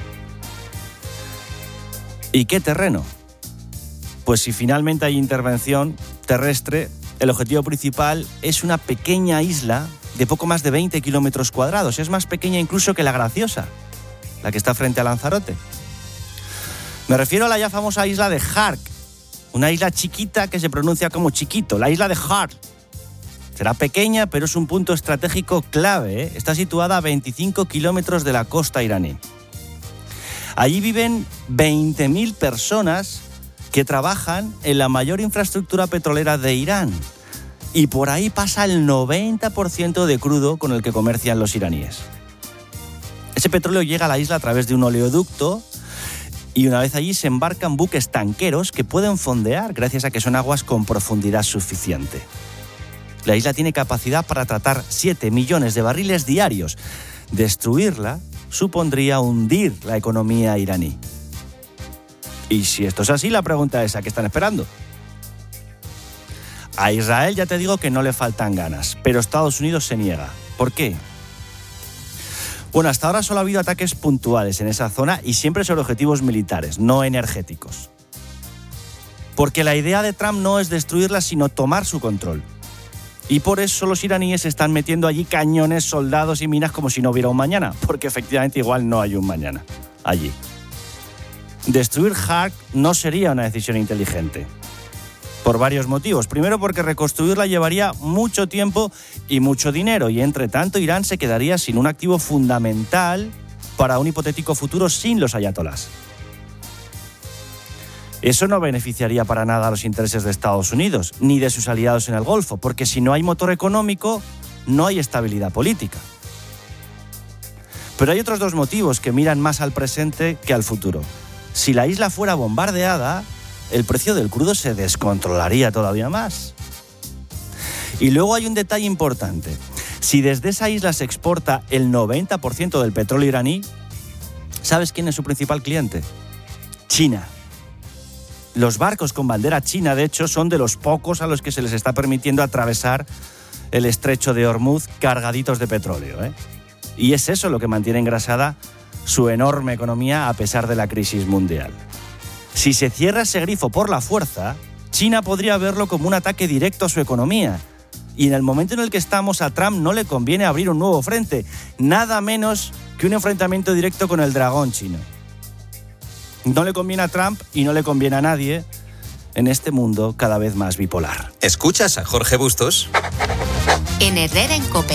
Speaker 5: ¿Y qué terreno? Pues si finalmente hay intervención terrestre, el objetivo principal es una pequeña isla de poco más de veinte kilómetros cuadrados. Es más pequeña incluso que La Graciosa, la que está frente a Lanzarote. Me refiero a la ya famosa isla de Hark, una isla chiquita que se pronuncia como chiquito, la isla de Hark. Será pequeña, pero es un punto estratégico clave, ¿eh? Está situada a veinticinco kilómetros de la costa iraní. Allí viven veinte mil personas que trabajan en la mayor infraestructura petrolera de Irán. Y por ahí pasa el noventa por ciento de crudo con el que comercian los iraníes. Ese petróleo llega a la isla a través de un oleoducto y una vez allí se embarcan buques tanqueros que pueden fondear gracias a que son aguas con profundidad suficiente. La isla tiene capacidad para tratar siete millones de barriles diarios. Destruirla supondría hundir la economía iraní. Y si esto es así, la pregunta es: ¿a qué están esperando? A Israel ya te digo que no le faltan ganas, pero Estados Unidos se niega. ¿Por qué? Bueno, hasta ahora solo ha habido ataques puntuales en esa zona y siempre sobre objetivos militares, no energéticos. Porque la idea de Trump no es destruirla, sino tomar su control. Y por eso los iraníes están metiendo allí cañones, soldados y minas como si no hubiera un mañana, porque efectivamente igual no hay un mañana allí. Destruir Hark no sería una decisión inteligente. Por varios motivos. Primero, porque reconstruirla llevaría mucho tiempo y mucho dinero, y entre tanto Irán se quedaría sin un activo fundamental para un hipotético futuro sin los ayatolás. Eso no beneficiaría para nada a los intereses de Estados Unidos, ni de sus aliados en el Golfo, porque si no hay motor económico, no hay estabilidad política. Pero hay otros dos motivos que miran más al presente que al futuro. Si la isla fuera bombardeada, el precio del crudo se descontrolaría todavía más. Y luego hay un detalle importante. Si desde esa isla se exporta el noventa por ciento del petróleo iraní, ¿sabes quién es su principal cliente? China. Los barcos con bandera china, de hecho, son de los pocos a los que se les está permitiendo atravesar el estrecho de Hormuz cargaditos de petróleo, ¿eh? Y es eso lo que mantiene engrasada su enorme economía a pesar de la crisis mundial. Si se cierra ese grifo por la fuerza, China podría verlo como un ataque directo a su economía. Y en el momento en el que estamos, a Trump no le conviene abrir un nuevo frente, nada menos que un enfrentamiento directo con el dragón chino. No le conviene a Trump y no le conviene a nadie en este mundo cada vez más bipolar.
Speaker 2: ¿Escuchas a Jorge Bustos?
Speaker 8: En Herrera en COPE.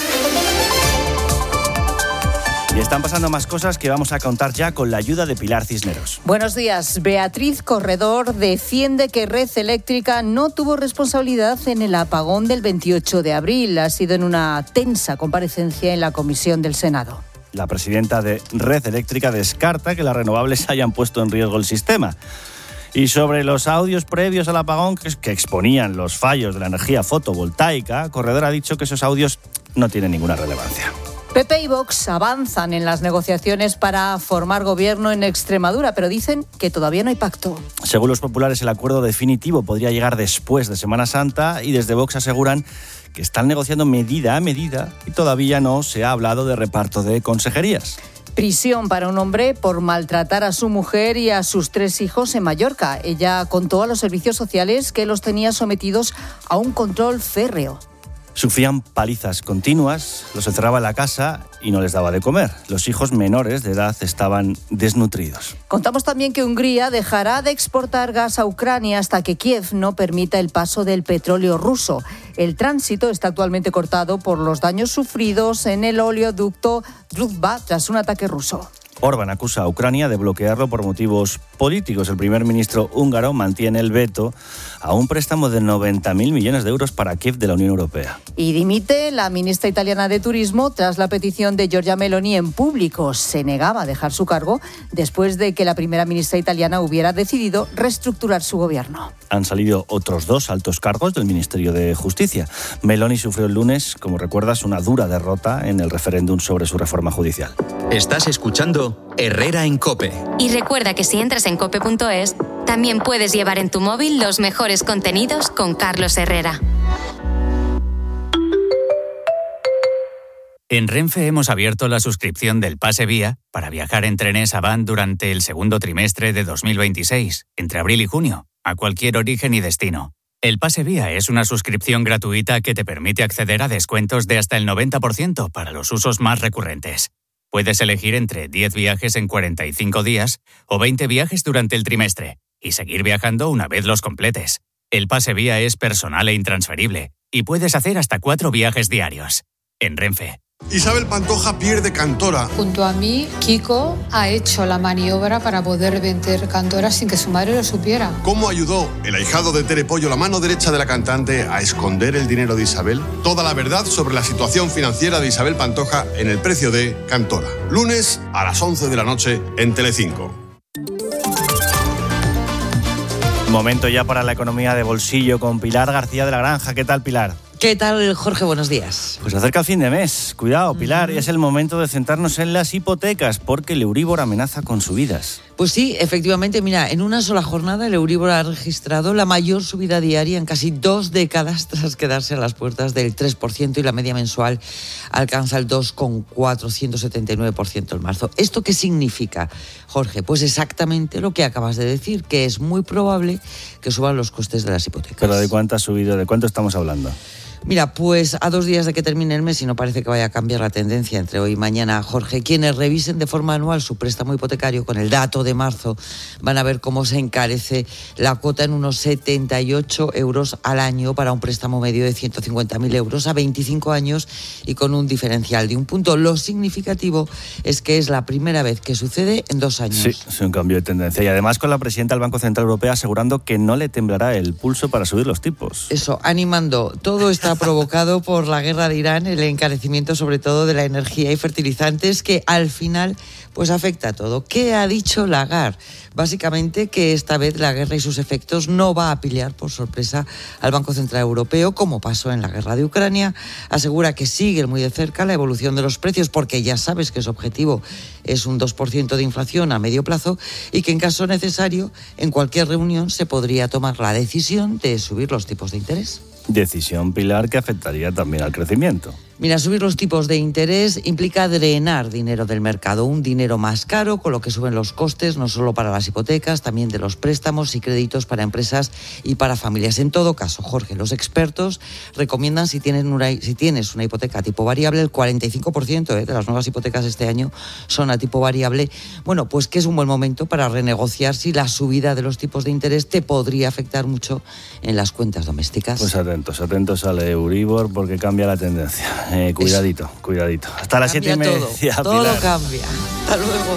Speaker 5: Y están pasando más cosas que vamos a contar ya con la ayuda de Pilar Cisneros.
Speaker 9: Buenos días. Beatriz Corredor defiende que Red Eléctrica no tuvo responsabilidad en el apagón del veintiocho de abril. Ha sido en una tensa comparecencia en la comisión del Senado.
Speaker 5: La presidenta de Red Eléctrica descarta que las renovables hayan puesto en riesgo el sistema. Y sobre los audios previos al apagón que exponían los fallos de la energía fotovoltaica, Corredor ha dicho que esos audios no tienen ninguna relevancia.
Speaker 9: P P y Vox avanzan en las negociaciones para formar gobierno en Extremadura, pero dicen que todavía no hay pacto.
Speaker 5: Según los populares, el acuerdo definitivo podría llegar después de Semana Santa y desde Vox aseguran que están negociando medida a medida y todavía no se ha hablado de reparto de consejerías.
Speaker 9: Prisión para un hombre por maltratar a su mujer y a sus tres hijos en Mallorca. Ella contó a los servicios sociales que los tenía sometidos a un control férreo.
Speaker 5: Sufrían palizas continuas, los encerraba en la casa y no les daba de comer. Los hijos menores de edad estaban desnutridos.
Speaker 9: Contamos también que Hungría dejará de exportar gas a Ucrania hasta que Kiev no permita el paso del petróleo ruso. El tránsito está actualmente cortado por los daños sufridos en el oleoducto Druzhba tras un ataque ruso.
Speaker 5: Orbán acusa a Ucrania de bloquearlo por motivos políticos. El primer ministro húngaro mantiene el veto a un préstamo de noventa mil millones de euros para Kiev de la Unión Europea.
Speaker 9: Y dimite la ministra italiana de Turismo tras la petición de Giorgia Meloni en público. Se negaba a dejar su cargo después de que la primera ministra italiana hubiera decidido reestructurar su gobierno.
Speaker 5: Han salido otros dos altos cargos del Ministerio de Justicia. Meloni sufrió el lunes, como recuerdas, una dura derrota en el referéndum sobre su reforma judicial.
Speaker 2: Estás escuchando Herrera en COPE.
Speaker 8: Y recuerda que si entras en cope punto es, también puedes llevar en tu móvil los mejores contenidos con Carlos Herrera.
Speaker 1: En Renfe hemos abierto la suscripción del Pase Vía para viajar en trenes Avant durante el segundo trimestre de dos mil veintiséis, entre abril y junio, a cualquier origen y destino. El Pase Vía es una suscripción gratuita que te permite acceder a descuentos de hasta el noventa por ciento para los usos más recurrentes. Puedes elegir entre diez viajes en cuarenta y cinco días o veinte viajes durante el trimestre y seguir viajando una vez los completes. El Pase Vía es personal e intransferible y puedes hacer hasta cuatro viajes diarios. En Renfe,
Speaker 15: Isabel Pantoja pierde Cantora.
Speaker 16: Junto a mí, Kiko ha hecho la maniobra para poder vender Cantora sin que su madre lo supiera.
Speaker 15: ¿Cómo ayudó el ahijado de Tere Pollo, la mano derecha de la cantante, a esconder el dinero de Isabel? Toda la verdad sobre la situación financiera de Isabel Pantoja en El precio de Cantora. Lunes a las once de la noche en Telecinco.
Speaker 5: Momento ya para la economía de bolsillo con Pilar García de la Granja. ¿Qué tal, Pilar?
Speaker 17: ¿Qué tal, Jorge? Buenos días.
Speaker 5: Pues acerca el fin de mes. Cuidado, Pilar, uh-huh. Es el momento de centrarnos en las hipotecas porque el Euribor amenaza con subidas.
Speaker 17: Pues sí, efectivamente, mira, en una sola jornada el Euribor ha registrado la mayor subida diaria en casi dos décadas tras quedarse a las puertas del tres por ciento y la media mensual alcanza el dos coma cuatrocientos setenta y nueve por ciento en marzo. ¿Esto qué significa, Jorge? Pues exactamente lo que acabas de decir, que es muy probable que suban los costes de las hipotecas.
Speaker 5: ¿Pero de cuánto ha subido? ¿De cuánto estamos hablando?
Speaker 17: Mira, pues a dos días de que termine el mes y no parece que vaya a cambiar la tendencia entre hoy y mañana, Jorge, quienes revisen de forma anual su préstamo hipotecario con el dato de marzo van a ver cómo se encarece la cuota en unos setenta y ocho euros al año para un préstamo medio de ciento cincuenta mil euros a veinticinco años y con un diferencial de un punto. Lo significativo es que es la primera vez que sucede en dos años.
Speaker 5: Sí, es un cambio de tendencia y además con la presidenta del Banco Central Europeo asegurando que no le temblará el pulso para subir los tipos.
Speaker 17: Eso, animando. Todo está provocado por la guerra de Irán, el encarecimiento sobre todo de la energía y fertilizantes que al final pues afecta a todo. ¿Qué ha dicho Lagarde? Básicamente que esta vez la guerra y sus efectos no va a pillar por sorpresa al Banco Central Europeo, como pasó en la guerra de Ucrania. Asegura que sigue muy de cerca la evolución de los precios, porque ya sabes que su objetivo es un dos por ciento de inflación a medio plazo y que en caso necesario, en cualquier reunión se podría tomar la decisión de subir los tipos de interés.
Speaker 5: Decisión, Pilar, que afectaría también al crecimiento.
Speaker 17: Mira, subir los tipos de interés implica drenar dinero del mercado, un dinero más caro, con lo que suben los costes, no solo para las hipotecas, también de los préstamos y créditos para empresas y para familias. En todo caso, Jorge, los expertos recomiendan, si, tienen una, si tienes una hipoteca tipo variable, el cuarenta y cinco por ciento eh, de las nuevas hipotecas este año son a tipo variable, bueno, pues que es un buen momento para renegociar si la subida de los tipos de interés te podría afectar mucho en las cuentas domésticas.
Speaker 5: Pues atentos, atentos al Euribor porque cambia la tendencia. Eh, cuidadito, Eso. cuidadito. Hasta las siete y media.
Speaker 17: Todo, todo cambia. Hasta luego.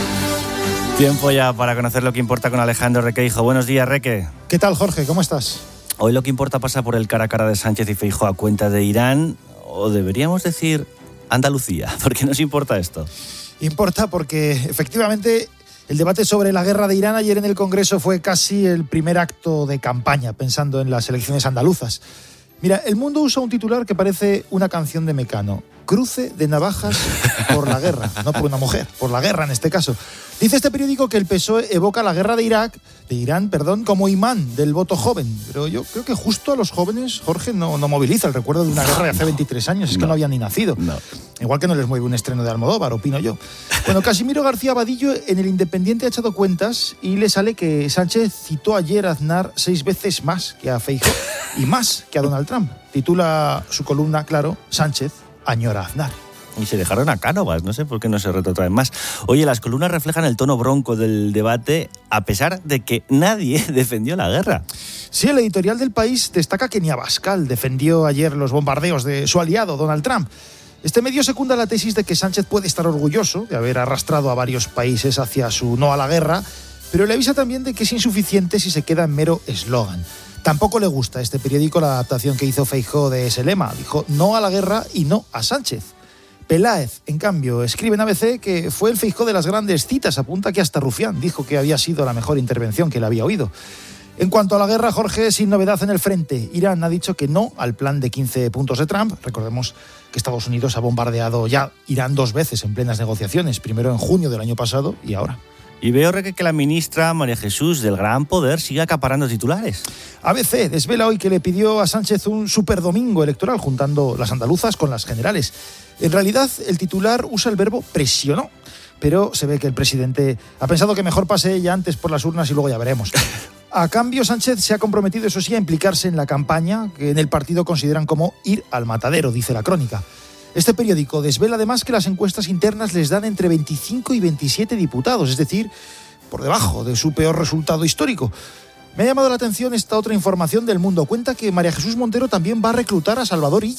Speaker 5: Tiempo ya para conocer lo que importa con Alejandro Requeijo. Buenos días, Reque.
Speaker 18: ¿Qué tal, Jorge? ¿Cómo estás?
Speaker 5: Hoy lo que importa pasa por el cara a cara de Sánchez y Feijóo a cuenta de Irán, o deberíamos decir Andalucía. ¿Por qué nos importa esto?
Speaker 18: Importa porque efectivamente el debate sobre la guerra de Irán ayer en el Congreso fue casi el primer acto de campaña, pensando en las elecciones andaluzas. Mira, El Mundo usa un titular que parece una canción de Mecano. Cruce de navajas por la guerra. No por una mujer, por la guerra en este caso. Dice este periódico que el P S O E evoca la guerra de Irak, de Irán, perdón, como imán del voto joven. Pero yo creo que justo a los jóvenes, Jorge, no, no moviliza el recuerdo de una guerra de hace veintitrés años. Es que no, no habían ni nacido. No. Igual que no les mueve un estreno de Almodóvar, opino yo. Bueno, Casimiro García Vadillo en El Independiente ha echado cuentas y le sale que Sánchez citó ayer a Aznar seis veces más que a Feijóo y más que a Donald Trump. Titula su columna, claro, Sánchez añora a Aznar.
Speaker 5: Y se dejaron a Cánovas, no sé por qué no se retrotraen más. Oye, las columnas reflejan el tono bronco del debate a pesar de que nadie defendió la guerra.
Speaker 18: Sí, el editorial del País destaca que ni Abascal defendió ayer los bombardeos de su aliado, Donald Trump. Este medio secunda la tesis de que Sánchez puede estar orgulloso de haber arrastrado a varios países hacia su no a la guerra, pero le avisa también de que es insuficiente si se queda en mero eslogan. Tampoco le gusta a este periódico la adaptación que hizo Feijóo de ese lema. Dijo no a la guerra y no a Sánchez. Peláez, en cambio, escribe en A B C que fue el Feijóo de las grandes citas. Apunta que hasta Rufián dijo que había sido la mejor intervención que él había oído. En cuanto a la guerra, Jorge, sin novedad en el frente. Irán ha dicho que no al plan de quince puntos de Trump. Recordemos que Estados Unidos ha bombardeado ya Irán dos veces en plenas negociaciones. Primero en junio del año pasado y ahora.
Speaker 5: Y veo, Reque, que la ministra María Jesús del Gran Poder sigue acaparando titulares.
Speaker 18: A B C desvela hoy que le pidió a Sánchez un superdomingo electoral juntando las andaluzas con las generales. En realidad, el titular usa el verbo presionó, pero se ve que el presidente ha pensado que mejor pase ella antes por las urnas y luego ya veremos. A cambio, Sánchez se ha comprometido, eso sí, a implicarse en la campaña que en el partido consideran como ir al matadero, dice la crónica. Este periódico desvela además que las encuestas internas les dan entre veinticinco y veintisiete diputados, es decir, por debajo de su peor resultado histórico. Me ha llamado la atención esta otra información del Mundo. Cuenta que María Jesús Montero también va a reclutar a Salvador Illa.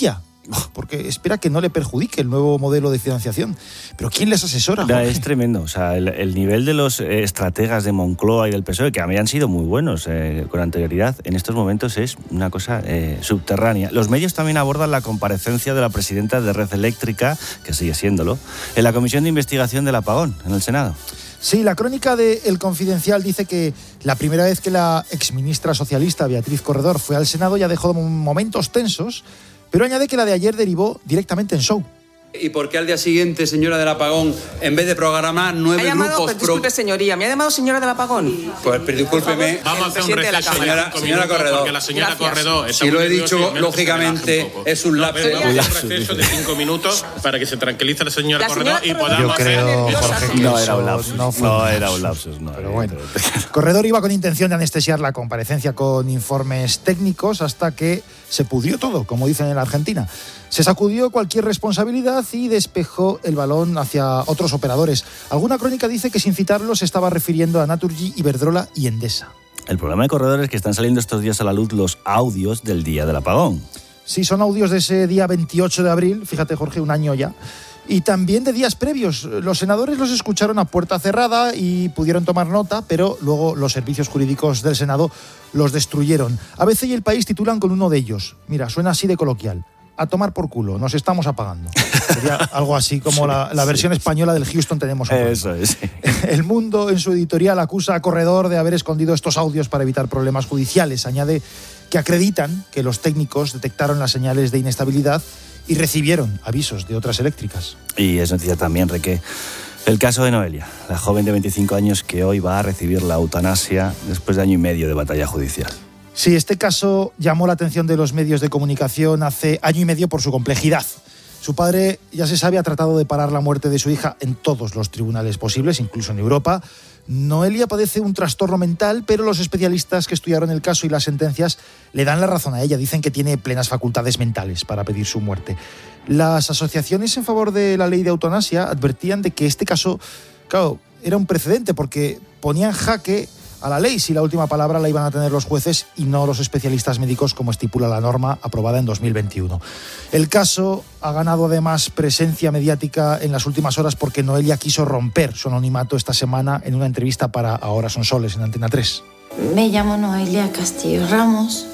Speaker 18: porque espera que no le perjudique el nuevo modelo de financiación. ¿Pero quién les asesora, Jorge?
Speaker 5: Es tremendo. O sea, el, el nivel de los eh, estrategas de Moncloa y del P S O E, que habían sido muy buenos eh, con anterioridad, en estos momentos es una cosa eh, subterránea. Los medios también abordan la comparecencia de la presidenta de Red Eléctrica, que sigue siéndolo, en la Comisión de Investigación del Apagón, en el Senado.
Speaker 18: Sí, la crónica de El Confidencial dice que la primera vez que la exministra socialista Beatriz Corredor fue al Senado ya dejó momentos tensos, pero añade que la de ayer derivó directamente en show.
Speaker 3: ¿Y por qué al día siguiente, señora del Apagón, en vez de programar nueve
Speaker 4: ¿Me ha llamado,
Speaker 3: grupos...
Speaker 4: Pues, disculpe, señoría, ¿me ha llamado señora del Apagón?
Speaker 3: Pues, pero discúlpeme...
Speaker 4: Vamos a hacer un receso de
Speaker 3: señora, señora Corredor.
Speaker 4: Porque la señora Gracias.
Speaker 3: Corredor... Si lo he dicho, lógicamente, es un lapso.
Speaker 4: No,
Speaker 3: un
Speaker 4: lapso
Speaker 3: un
Speaker 4: receso
Speaker 3: de cinco minutos para que se tranquilice la señora
Speaker 4: La
Speaker 3: Corredor
Speaker 4: señora
Speaker 3: y podamos...
Speaker 18: Yo creo,
Speaker 3: hacer...
Speaker 18: Jorge, que
Speaker 5: No
Speaker 18: eso
Speaker 5: era un lapsus.
Speaker 18: No, fue
Speaker 5: No
Speaker 18: un
Speaker 5: era
Speaker 18: lapsus.
Speaker 5: un lapsus. No,
Speaker 18: Pero bueno. Corredor iba con intención de anestesiar la comparecencia con informes técnicos hasta que se pudrió todo, como dicen en la Argentina. Se sacudió cualquier responsabilidad y despejó el balón hacia otros operadores. Alguna crónica dice que sin citarlo se estaba refiriendo a Naturgy, Iberdrola y Endesa.
Speaker 5: El problema de Corredor es que están saliendo estos días a la luz los audios del día del apagón.
Speaker 18: Sí, son audios de ese día veintiocho de abril, fíjate Jorge, un año ya. Y también de días previos. Los senadores los escucharon a puerta cerrada y pudieron tomar nota, pero luego los servicios jurídicos del Senado los destruyeron. A B C y El País titulan con uno de ellos. Mira, suena así de coloquial. A tomar por culo, nos estamos apagando. Sería algo así como sí, la, la versión sí, española del Houston tenemos un
Speaker 5: Eso es.
Speaker 18: El Mundo, en su editorial, acusa a Corredor de haber escondido estos audios para evitar problemas judiciales. Añade que acreditan que los técnicos detectaron las señales de inestabilidad y recibieron avisos de otras eléctricas.
Speaker 5: Y es noticia también, Reque, el caso de Noelia, la joven de veinticinco años que hoy va a recibir la eutanasia después de año y medio de batalla judicial.
Speaker 18: Sí, este caso llamó la atención de los medios de comunicación hace año y medio por su complejidad. Su padre, ya se sabe, ha tratado de parar la muerte de su hija en todos los tribunales posibles, incluso en Europa. Noelia padece un trastorno mental, pero los especialistas que estudiaron el caso y las sentencias le dan la razón a ella. Dicen que tiene plenas facultades mentales para pedir su muerte. Las asociaciones en favor de la ley de eutanasia advertían de que este caso, claro, era un precedente porque ponía en jaque a la ley si la última palabra la iban a tener los jueces y no los especialistas médicos, como estipula la norma aprobada en dos mil veintiuno. El caso ha ganado además presencia mediática en las últimas horas porque Noelia quiso romper su anonimato esta semana en una entrevista para Ahora son soles en Antena tres.
Speaker 10: Me llamo Noelia Castillo Ramos,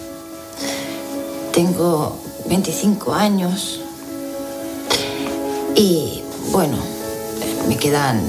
Speaker 10: tengo veinticinco años y bueno, me quedan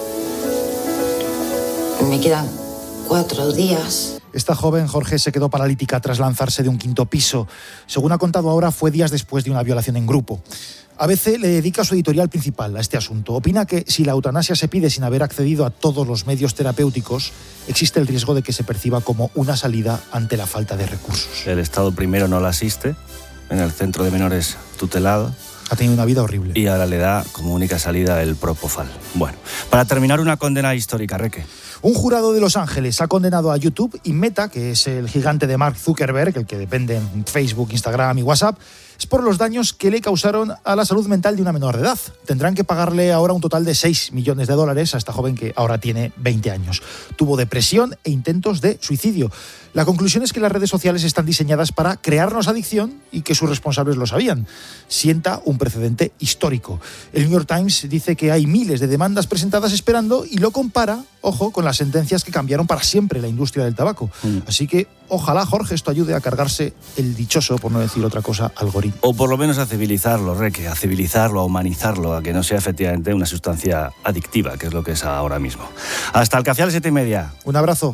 Speaker 10: me quedan cuatro días.
Speaker 18: Esta joven, Jorge, se quedó paralítica tras lanzarse de un quinto piso. Según ha contado ahora, fue días después de una violación en grupo. A B C le dedica su editorial principal a este asunto. Opina que si la eutanasia se pide sin haber accedido a todos los medios terapéuticos, existe el riesgo de que se perciba como una salida ante la falta de recursos.
Speaker 5: El Estado primero no la asiste en el centro de menores tutelado.
Speaker 18: Ha tenido una vida horrible.
Speaker 5: Y ahora le da como única salida el propofal. Bueno, para terminar, una condena histórica, Reque.
Speaker 18: Un jurado de Los Ángeles ha condenado a YouTube y Meta, que es el gigante de Mark Zuckerberg, el que depende en Facebook, Instagram y WhatsApp, es por los daños que le causaron a la salud mental de una menor de edad. Tendrán que pagarle ahora un total de seis millones de dólares a esta joven que ahora tiene veinte años. Tuvo depresión e intentos de suicidio. La conclusión es que las redes sociales están diseñadas para crearnos adicción y que sus responsables lo sabían. Sienta un precedente histórico. El New York Times dice que hay miles de demandas presentadas esperando y lo compara, ojo, con las sentencias que cambiaron para siempre la industria del tabaco. Mm. Así que ojalá, Jorge, esto ayude a cargarse el dichoso, por no decir otra cosa, algoritmo.
Speaker 5: O por lo menos a civilizarlo, Reque, a civilizarlo, a humanizarlo, a que no sea efectivamente una sustancia adictiva, que es lo que es ahora mismo. Hasta el café a las siete y media.
Speaker 18: Un abrazo.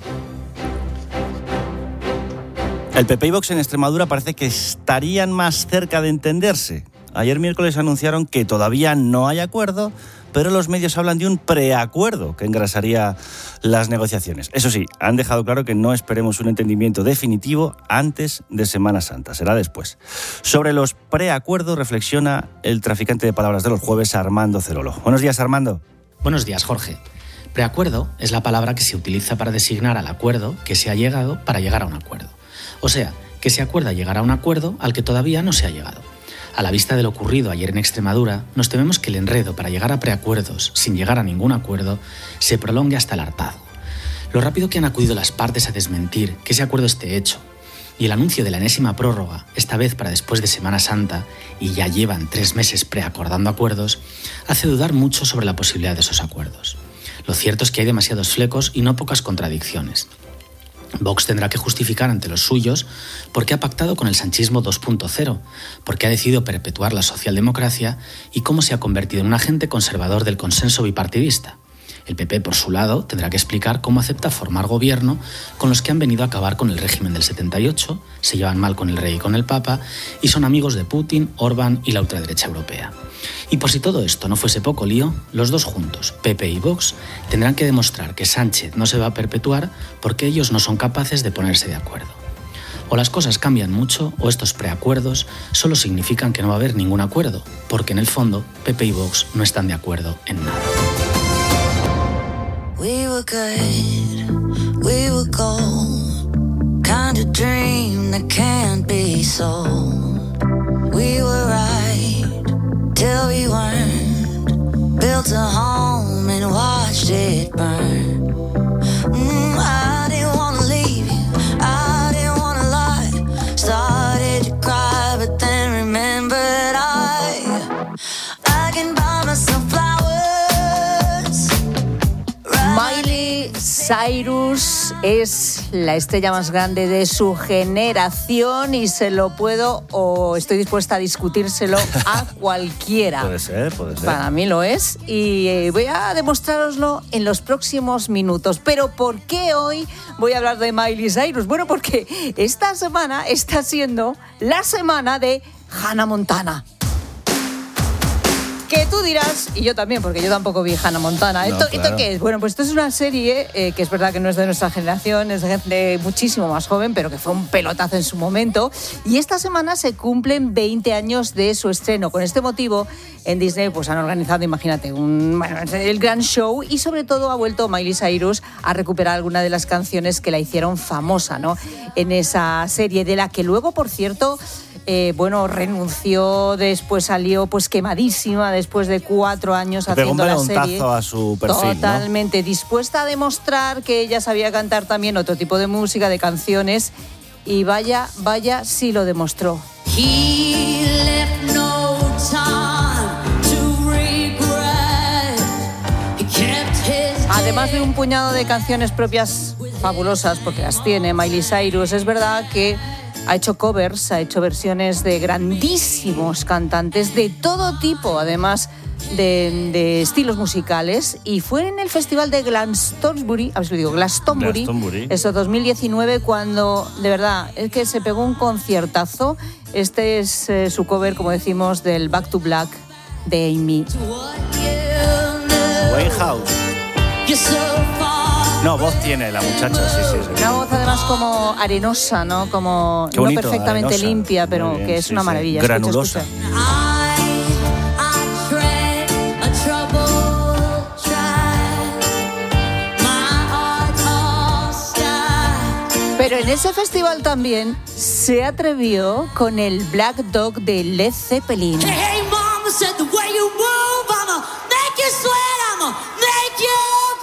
Speaker 5: El P P y Vox en Extremadura parece que estarían más cerca de entenderse. Ayer miércoles anunciaron que todavía no hay acuerdo, pero los medios hablan de un preacuerdo que engrasaría las negociaciones. Eso sí, han dejado claro que no esperemos un entendimiento definitivo antes de Semana Santa, será después. Sobre los preacuerdos reflexiona el traficante de palabras de los jueves, Armando Cerolo. Buenos días, Armando.
Speaker 19: Buenos días, Jorge. Preacuerdo es la palabra que se utiliza para designar al acuerdo que se ha llegado para llegar a un acuerdo. O sea, que se acuerda llegar a un acuerdo al que todavía no se ha llegado. A la vista de lo ocurrido ayer en Extremadura, nos tememos que el enredo para llegar a preacuerdos, sin llegar a ningún acuerdo, se prolongue hasta el hartazgo. Lo rápido que han acudido las partes a desmentir que ese acuerdo esté hecho. Y el anuncio de la enésima prórroga, esta vez para después de Semana Santa, y ya llevan tres meses preacordando acuerdos, hace dudar mucho sobre la posibilidad de esos acuerdos. Lo cierto es que hay demasiados flecos y no pocas contradicciones. Vox tendrá que justificar ante los suyos por qué ha pactado con el sanchismo dos punto cero, por qué ha decidido perpetuar la socialdemocracia y cómo se ha convertido en un agente conservador del consenso bipartidista. El P P, por su lado, tendrá que explicar cómo acepta formar gobierno con los que han venido a acabar con el régimen del setenta y ocho, se llevan mal con el rey y con el papa y son amigos de Putin, Orbán y la ultraderecha europea. Y por si todo esto no fuese poco lío, los dos juntos, P P y Vox, tendrán que demostrar que Sánchez no se va a perpetuar porque ellos no son capaces de ponerse de acuerdo. O las cosas cambian mucho o estos preacuerdos solo significan que no va a haber ningún acuerdo, porque en el fondo P P y Vox no están de acuerdo en nada.
Speaker 20: We were good, we were gold, kind of dream that can't be sold. We were right till we weren't, built a home and watched it burn. Mm, I didn't want to leave you, I didn't want to lie, started to cry but then remembered I, I can buy myself flowers.
Speaker 9: Miley Cyrus es la estrella más grande de su generación y se lo puedo o estoy dispuesta a discutírselo a cualquiera.
Speaker 5: Puede ser, puede ser.
Speaker 9: Para mí lo es y voy a demostrároslo en los próximos minutos. Pero ¿por qué hoy voy a hablar de Miley Cyrus? Bueno, porque esta semana está siendo la semana de Hannah Montana. Que tú dirás, y yo también, porque yo tampoco vi Hannah Montana. ¿Esto, no, claro. ¿Esto qué es? Bueno, pues esto es una serie eh, que es verdad que no es de nuestra generación, es de gente muchísimo más joven, pero que fue un pelotazo en su momento. Y esta semana se cumplen veinte años de su estreno. Con este motivo, en Disney pues han organizado, imagínate, un, bueno, el gran show y sobre todo ha vuelto Miley Cyrus a recuperar algunas de las canciones que la hicieron famosa, ¿no? En esa serie, de la que luego, por cierto... Eh, bueno, renunció, después salió pues quemadísima después de cuatro años haciendo la serie.
Speaker 5: Pegó un pelotazo a su perfil,
Speaker 9: totalmente,
Speaker 5: ¿no?
Speaker 9: Dispuesta a demostrar que ella sabía cantar también otro tipo de música, de canciones, y vaya, vaya, sí lo demostró.
Speaker 20: He left no time to regret. He kept his...
Speaker 9: Además de un puñado de canciones propias fabulosas, porque las tiene Miley Cyrus, es verdad que ha hecho covers, ha hecho versiones de grandísimos cantantes de todo tipo, además de, de estilos musicales, y fue en el festival de Glastonbury, a ver si lo digo, Glastonbury, Glastonbury, eso dos mil diecinueve, cuando de verdad es que se pegó un conciertazo. Este es eh, su cover, como decimos, del Back to Black de Amy.
Speaker 5: Winehouse. No, voz tiene la muchacha, sí, sí, sí.
Speaker 9: Una voz además como arenosa, ¿no? Como
Speaker 5: Qué bonito,
Speaker 9: no perfectamente
Speaker 5: arenosa,
Speaker 9: limpia, pero
Speaker 5: bien,
Speaker 9: que es
Speaker 5: sí,
Speaker 9: una
Speaker 5: sí.
Speaker 9: maravilla.
Speaker 5: Granulosa.
Speaker 9: Escucha, escucha. Pero en ese festival también se atrevió con el Black Dog de Led Zeppelin.
Speaker 20: Hey, hey, mama said the way you move, I'ma make you sweat, I'ma make you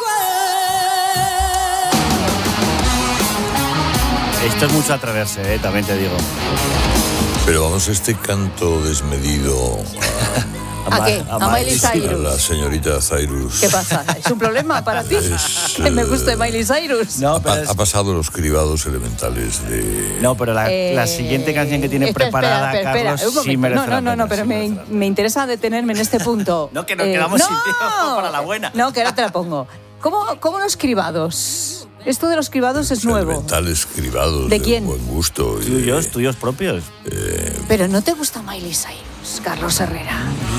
Speaker 5: Esto es mucho atreverse, ¿eh? También te digo.
Speaker 13: Pero vamos, este canto desmedido
Speaker 9: a, ¿A qué? A, a Miley Cyrus.
Speaker 13: A la señorita Cyrus.
Speaker 9: ¿Qué pasa? ¿Es un problema para ti?
Speaker 13: Es,
Speaker 9: que me guste Miley Cyrus.
Speaker 5: No,
Speaker 13: ha,
Speaker 5: es...
Speaker 13: ha pasado los cribados elementales de...
Speaker 5: No, pero la, eh... la siguiente canción que tiene espera, preparada, espera, espera, Carlos, espera, sí merece
Speaker 9: No, no, no, no, pero
Speaker 5: sí
Speaker 9: me, me interesa detenerme en este punto.
Speaker 5: No, que nos eh, quedamos
Speaker 9: no,
Speaker 5: sin tiempo para la buena.
Speaker 9: No, que ahora te la pongo. ¿Cómo, cómo los cribados? Esto de los cribados es nuevo.
Speaker 13: Elementales cribados.
Speaker 9: ¿De quién?
Speaker 13: De buen gusto. Y
Speaker 5: tuyos,
Speaker 13: de,
Speaker 5: tuyos propios.
Speaker 13: Eh...
Speaker 9: Pero ¿no te gusta Miley Cyrus, Carlos Herrera?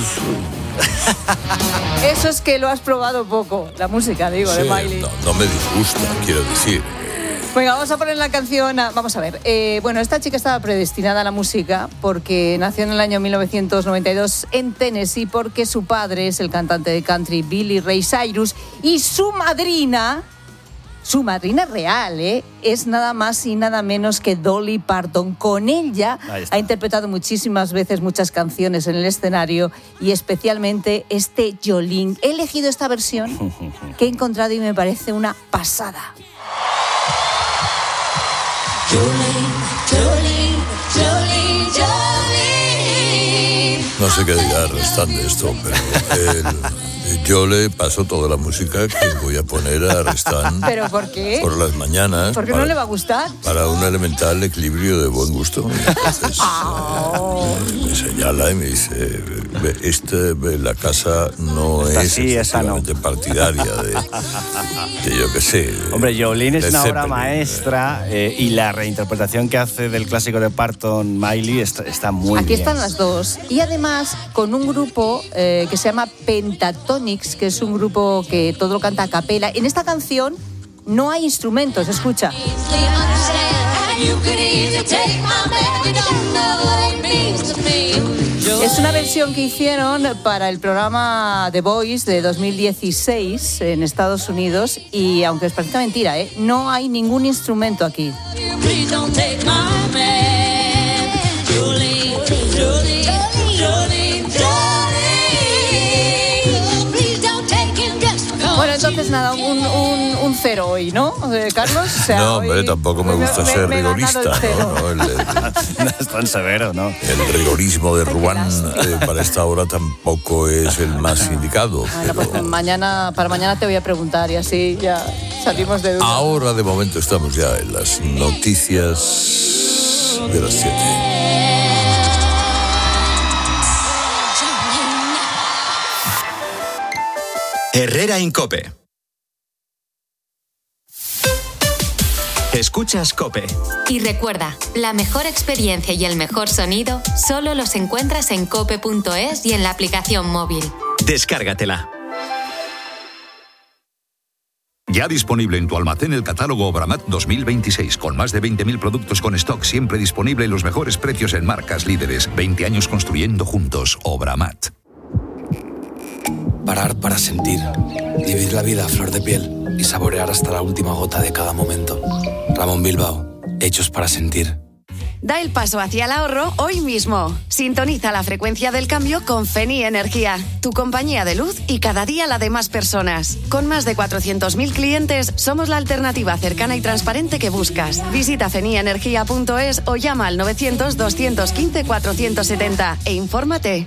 Speaker 9: Eso es que lo has probado poco, la música, digo,
Speaker 13: sí,
Speaker 9: de Miley.
Speaker 13: No, no me disgusta, quiero decir.
Speaker 9: Venga, vamos a poner la canción. A, vamos a ver. Eh, bueno, esta chica estaba predestinada a la música porque nació en el año mil novecientos noventa y dos en Tennessee, porque su padre es el cantante de country Billy Ray Cyrus y su madrina... Su madrina real, ¿eh? Es nada más y nada menos que Dolly Parton. Con ella ha interpretado muchísimas veces muchas canciones en el escenario y especialmente este Jolene. He elegido esta versión que he encontrado y me parece una pasada.
Speaker 20: Jolene, Jolene.
Speaker 13: No sé qué dirá Restán de esto, pero él, yo le paso toda la música que voy a poner a Restán.
Speaker 9: ¿Pero por qué?
Speaker 13: Por las mañanas.
Speaker 9: ¿Por qué
Speaker 13: para,
Speaker 9: no le va a gustar?
Speaker 13: Para un elemental equilibrio de buen gusto. Y entonces
Speaker 9: oh.
Speaker 13: eh, me señala y me dice, este, la casa no
Speaker 5: esta
Speaker 13: es
Speaker 5: sí,
Speaker 13: efectivamente
Speaker 5: no.
Speaker 13: partidaria de, de yo qué sé.
Speaker 5: Hombre, Jolene es una
Speaker 13: Zeppelin.
Speaker 5: obra maestra eh, y la reinterpretación que hace del clásico de Parton, Miley, está, está muy
Speaker 9: Aquí
Speaker 5: bien.
Speaker 9: están las dos. Y además con un grupo eh, que se llama Pentatonix, que es un grupo que todo lo canta a capela. En esta canción no hay instrumentos, escucha. Es una versión que hicieron para el programa The Voice de dos mil dieciséis en Estados Unidos y aunque os parezca mentira, ¿eh? No hay ningún instrumento aquí. Bueno, entonces nada, un, un, un cero hoy, ¿no, eh, Carlos? O sea,
Speaker 13: no, hombre,
Speaker 9: hoy
Speaker 13: tampoco me gusta
Speaker 9: me,
Speaker 13: ser
Speaker 9: me, me
Speaker 13: rigorista, ¿no? No, el, el,
Speaker 5: no es tan severo, ¿no?
Speaker 13: El rigorismo de Ruán eh, para esta hora tampoco es el más indicado.
Speaker 9: Bueno,
Speaker 13: pero...
Speaker 9: pues mañana, para mañana te voy a preguntar y así ya salimos de duda.
Speaker 13: Ahora, de momento, estamos ya en las noticias de las siete.
Speaker 2: Herrera Incope. Escuchas COPE.
Speaker 8: Y recuerda, la mejor experiencia y el mejor sonido solo los encuentras en cope punto es y en la aplicación móvil.
Speaker 2: Descárgatela.
Speaker 7: Ya disponible en tu almacén el catálogo Obramat dos mil veintiséis, con más de veinte mil productos con stock siempre disponible y los mejores precios en marcas líderes. veinte años construyendo juntos. Obramat.
Speaker 21: Parar para sentir, vivir la vida a flor de piel y saborear hasta la última gota de cada momento. Ramón Bilbao, hechos para sentir.
Speaker 22: Da el paso hacia el ahorro hoy mismo. Sintoniza la frecuencia del cambio con Feni Energía, tu compañía de luz y cada día la de más personas. Con más de cuatrocientos mil clientes, somos la alternativa cercana y transparente que buscas. Visita feni energía punto es o llama al novecientos, doscientos quince, cuatrocientos setenta e infórmate.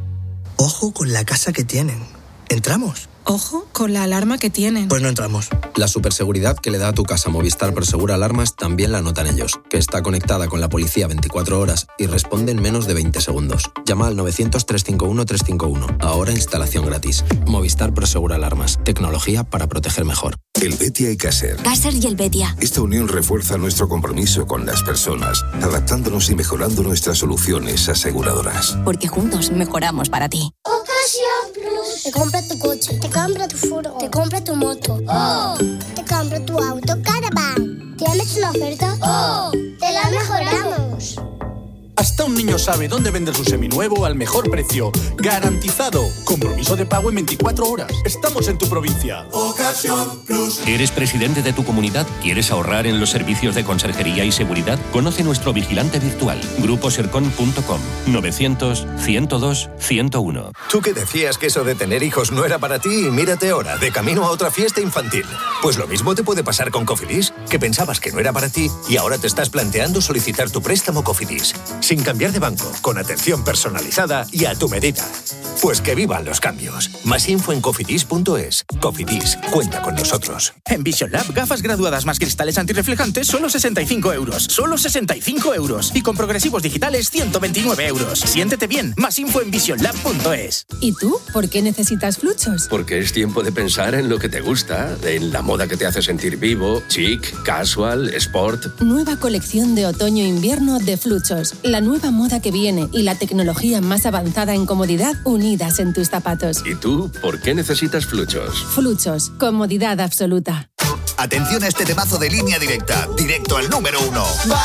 Speaker 23: Ojo con la casa que tienen. ¿Entramos?
Speaker 24: Ojo con la alarma que tienen.
Speaker 23: Pues no entramos.
Speaker 21: La superseguridad que le da a tu casa Movistar Prosegura Alarmas también la notan ellos, que está conectada con la policía veinticuatro horas y responde en menos de veinte segundos. Llama al novecientos, trescientos cincuenta y uno, trescientos cincuenta y uno. Ahora instalación gratis. Movistar Prosegura Alarmas. Tecnología para proteger mejor.
Speaker 25: El Betia y Caser.
Speaker 26: Caser y el Betia.
Speaker 25: Esta unión refuerza nuestro compromiso con las personas, adaptándonos y mejorando nuestras soluciones aseguradoras.
Speaker 26: Porque juntos mejoramos para ti.
Speaker 27: Ocasión Plus. Te compra tu coche, te compra tu furgo, te compra tu moto. ¡Oh! Te compra tu auto Caravan. ¿Tienes una oferta? ¡Oh! ¡Te la mejoramos!
Speaker 28: Hasta un niño sabe dónde vender su seminuevo al mejor precio. ¡Garantizado! Compromiso de pago en veinticuatro horas. Estamos en tu provincia. Ocasión Plus.
Speaker 12: ¿Eres presidente de tu comunidad? ¿Quieres ahorrar en los servicios de conserjería y seguridad? Conoce nuestro vigilante virtual. grupo sercon punto com. novecientos, ciento dos, ciento uno.
Speaker 29: Tú que decías que eso de tener hijos no era para ti y mírate ahora, de camino a otra fiesta infantil. Pues lo mismo te puede pasar con Cofidis, que pensabas que no era para ti y ahora te estás planteando solicitar tu préstamo Cofidis. Sin cambiar de banco, con atención personalizada y a tu medida. Pues que vivan los cambios. Más info en cofidis punto es. Cofidis, cuenta con nosotros.
Speaker 30: En Vision Lab, gafas graduadas más cristales antirreflejantes, solo sesenta y cinco euros. Solo sesenta y cinco euros. Y con progresivos digitales, ciento veintinueve euros. Siéntete bien. Más info en vision lab punto es.
Speaker 24: ¿Y tú? ¿Por qué necesitas Fluchos?
Speaker 31: Porque es tiempo de pensar en lo que te gusta, en la moda que te hace sentir vivo, chic, casual, sport.
Speaker 24: Nueva colección de otoño-invierno de Fluchos. La nueva moda que viene y la tecnología más avanzada en comodidad unidas en tus zapatos.
Speaker 31: ¿Y tú, por qué necesitas Fluchos?
Speaker 24: Fluchos, comodidad absoluta.
Speaker 32: Atención a este temazo de Línea Directa, directo al número uno.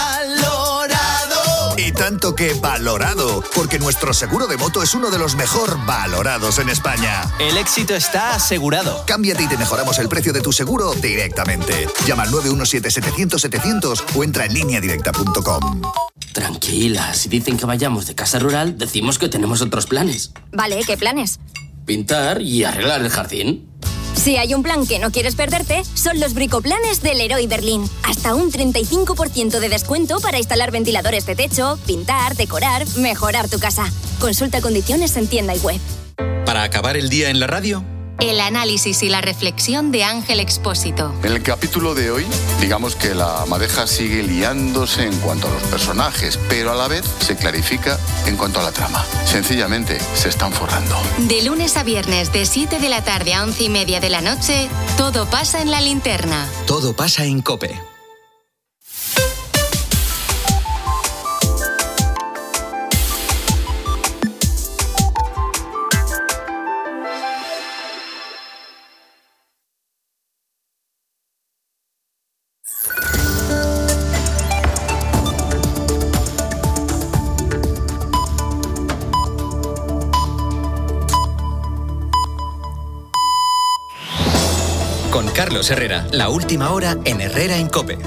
Speaker 32: ¡Valorado! Y tanto que valorado, porque nuestro seguro de moto es uno de los mejor valorados en España.
Speaker 33: El éxito está asegurado.
Speaker 32: Cámbiate y te mejoramos el precio de tu seguro directamente. Llama al nueve uno siete, setecientos, setecientos o entra en línea directa punto com.
Speaker 11: Tranquila, si dicen que vayamos de casa rural, decimos que tenemos otros planes.
Speaker 26: Vale, ¿qué planes?
Speaker 11: Pintar y arreglar el jardín.
Speaker 26: Si hay un plan que no quieres perderte, son los bricoplanes del Leroy Berlín. Hasta un treinta y cinco por ciento de descuento para instalar ventiladores de techo, pintar, decorar, mejorar tu casa. Consulta condiciones en tienda y web.
Speaker 2: Para acabar el día en la radio,
Speaker 8: El análisis y la reflexión de Ángel Expósito.
Speaker 1: En el capítulo de hoy, digamos que la madeja sigue liándose en cuanto a los personajes, pero a la vez se clarifica en cuanto a la trama. Sencillamente, se están forrando.
Speaker 8: De lunes a viernes, de siete de la tarde a once y media de la noche, todo pasa en La Linterna.
Speaker 2: todo pasa en COPE. Con Carlos Herrera, la última hora en Herrera en COPE.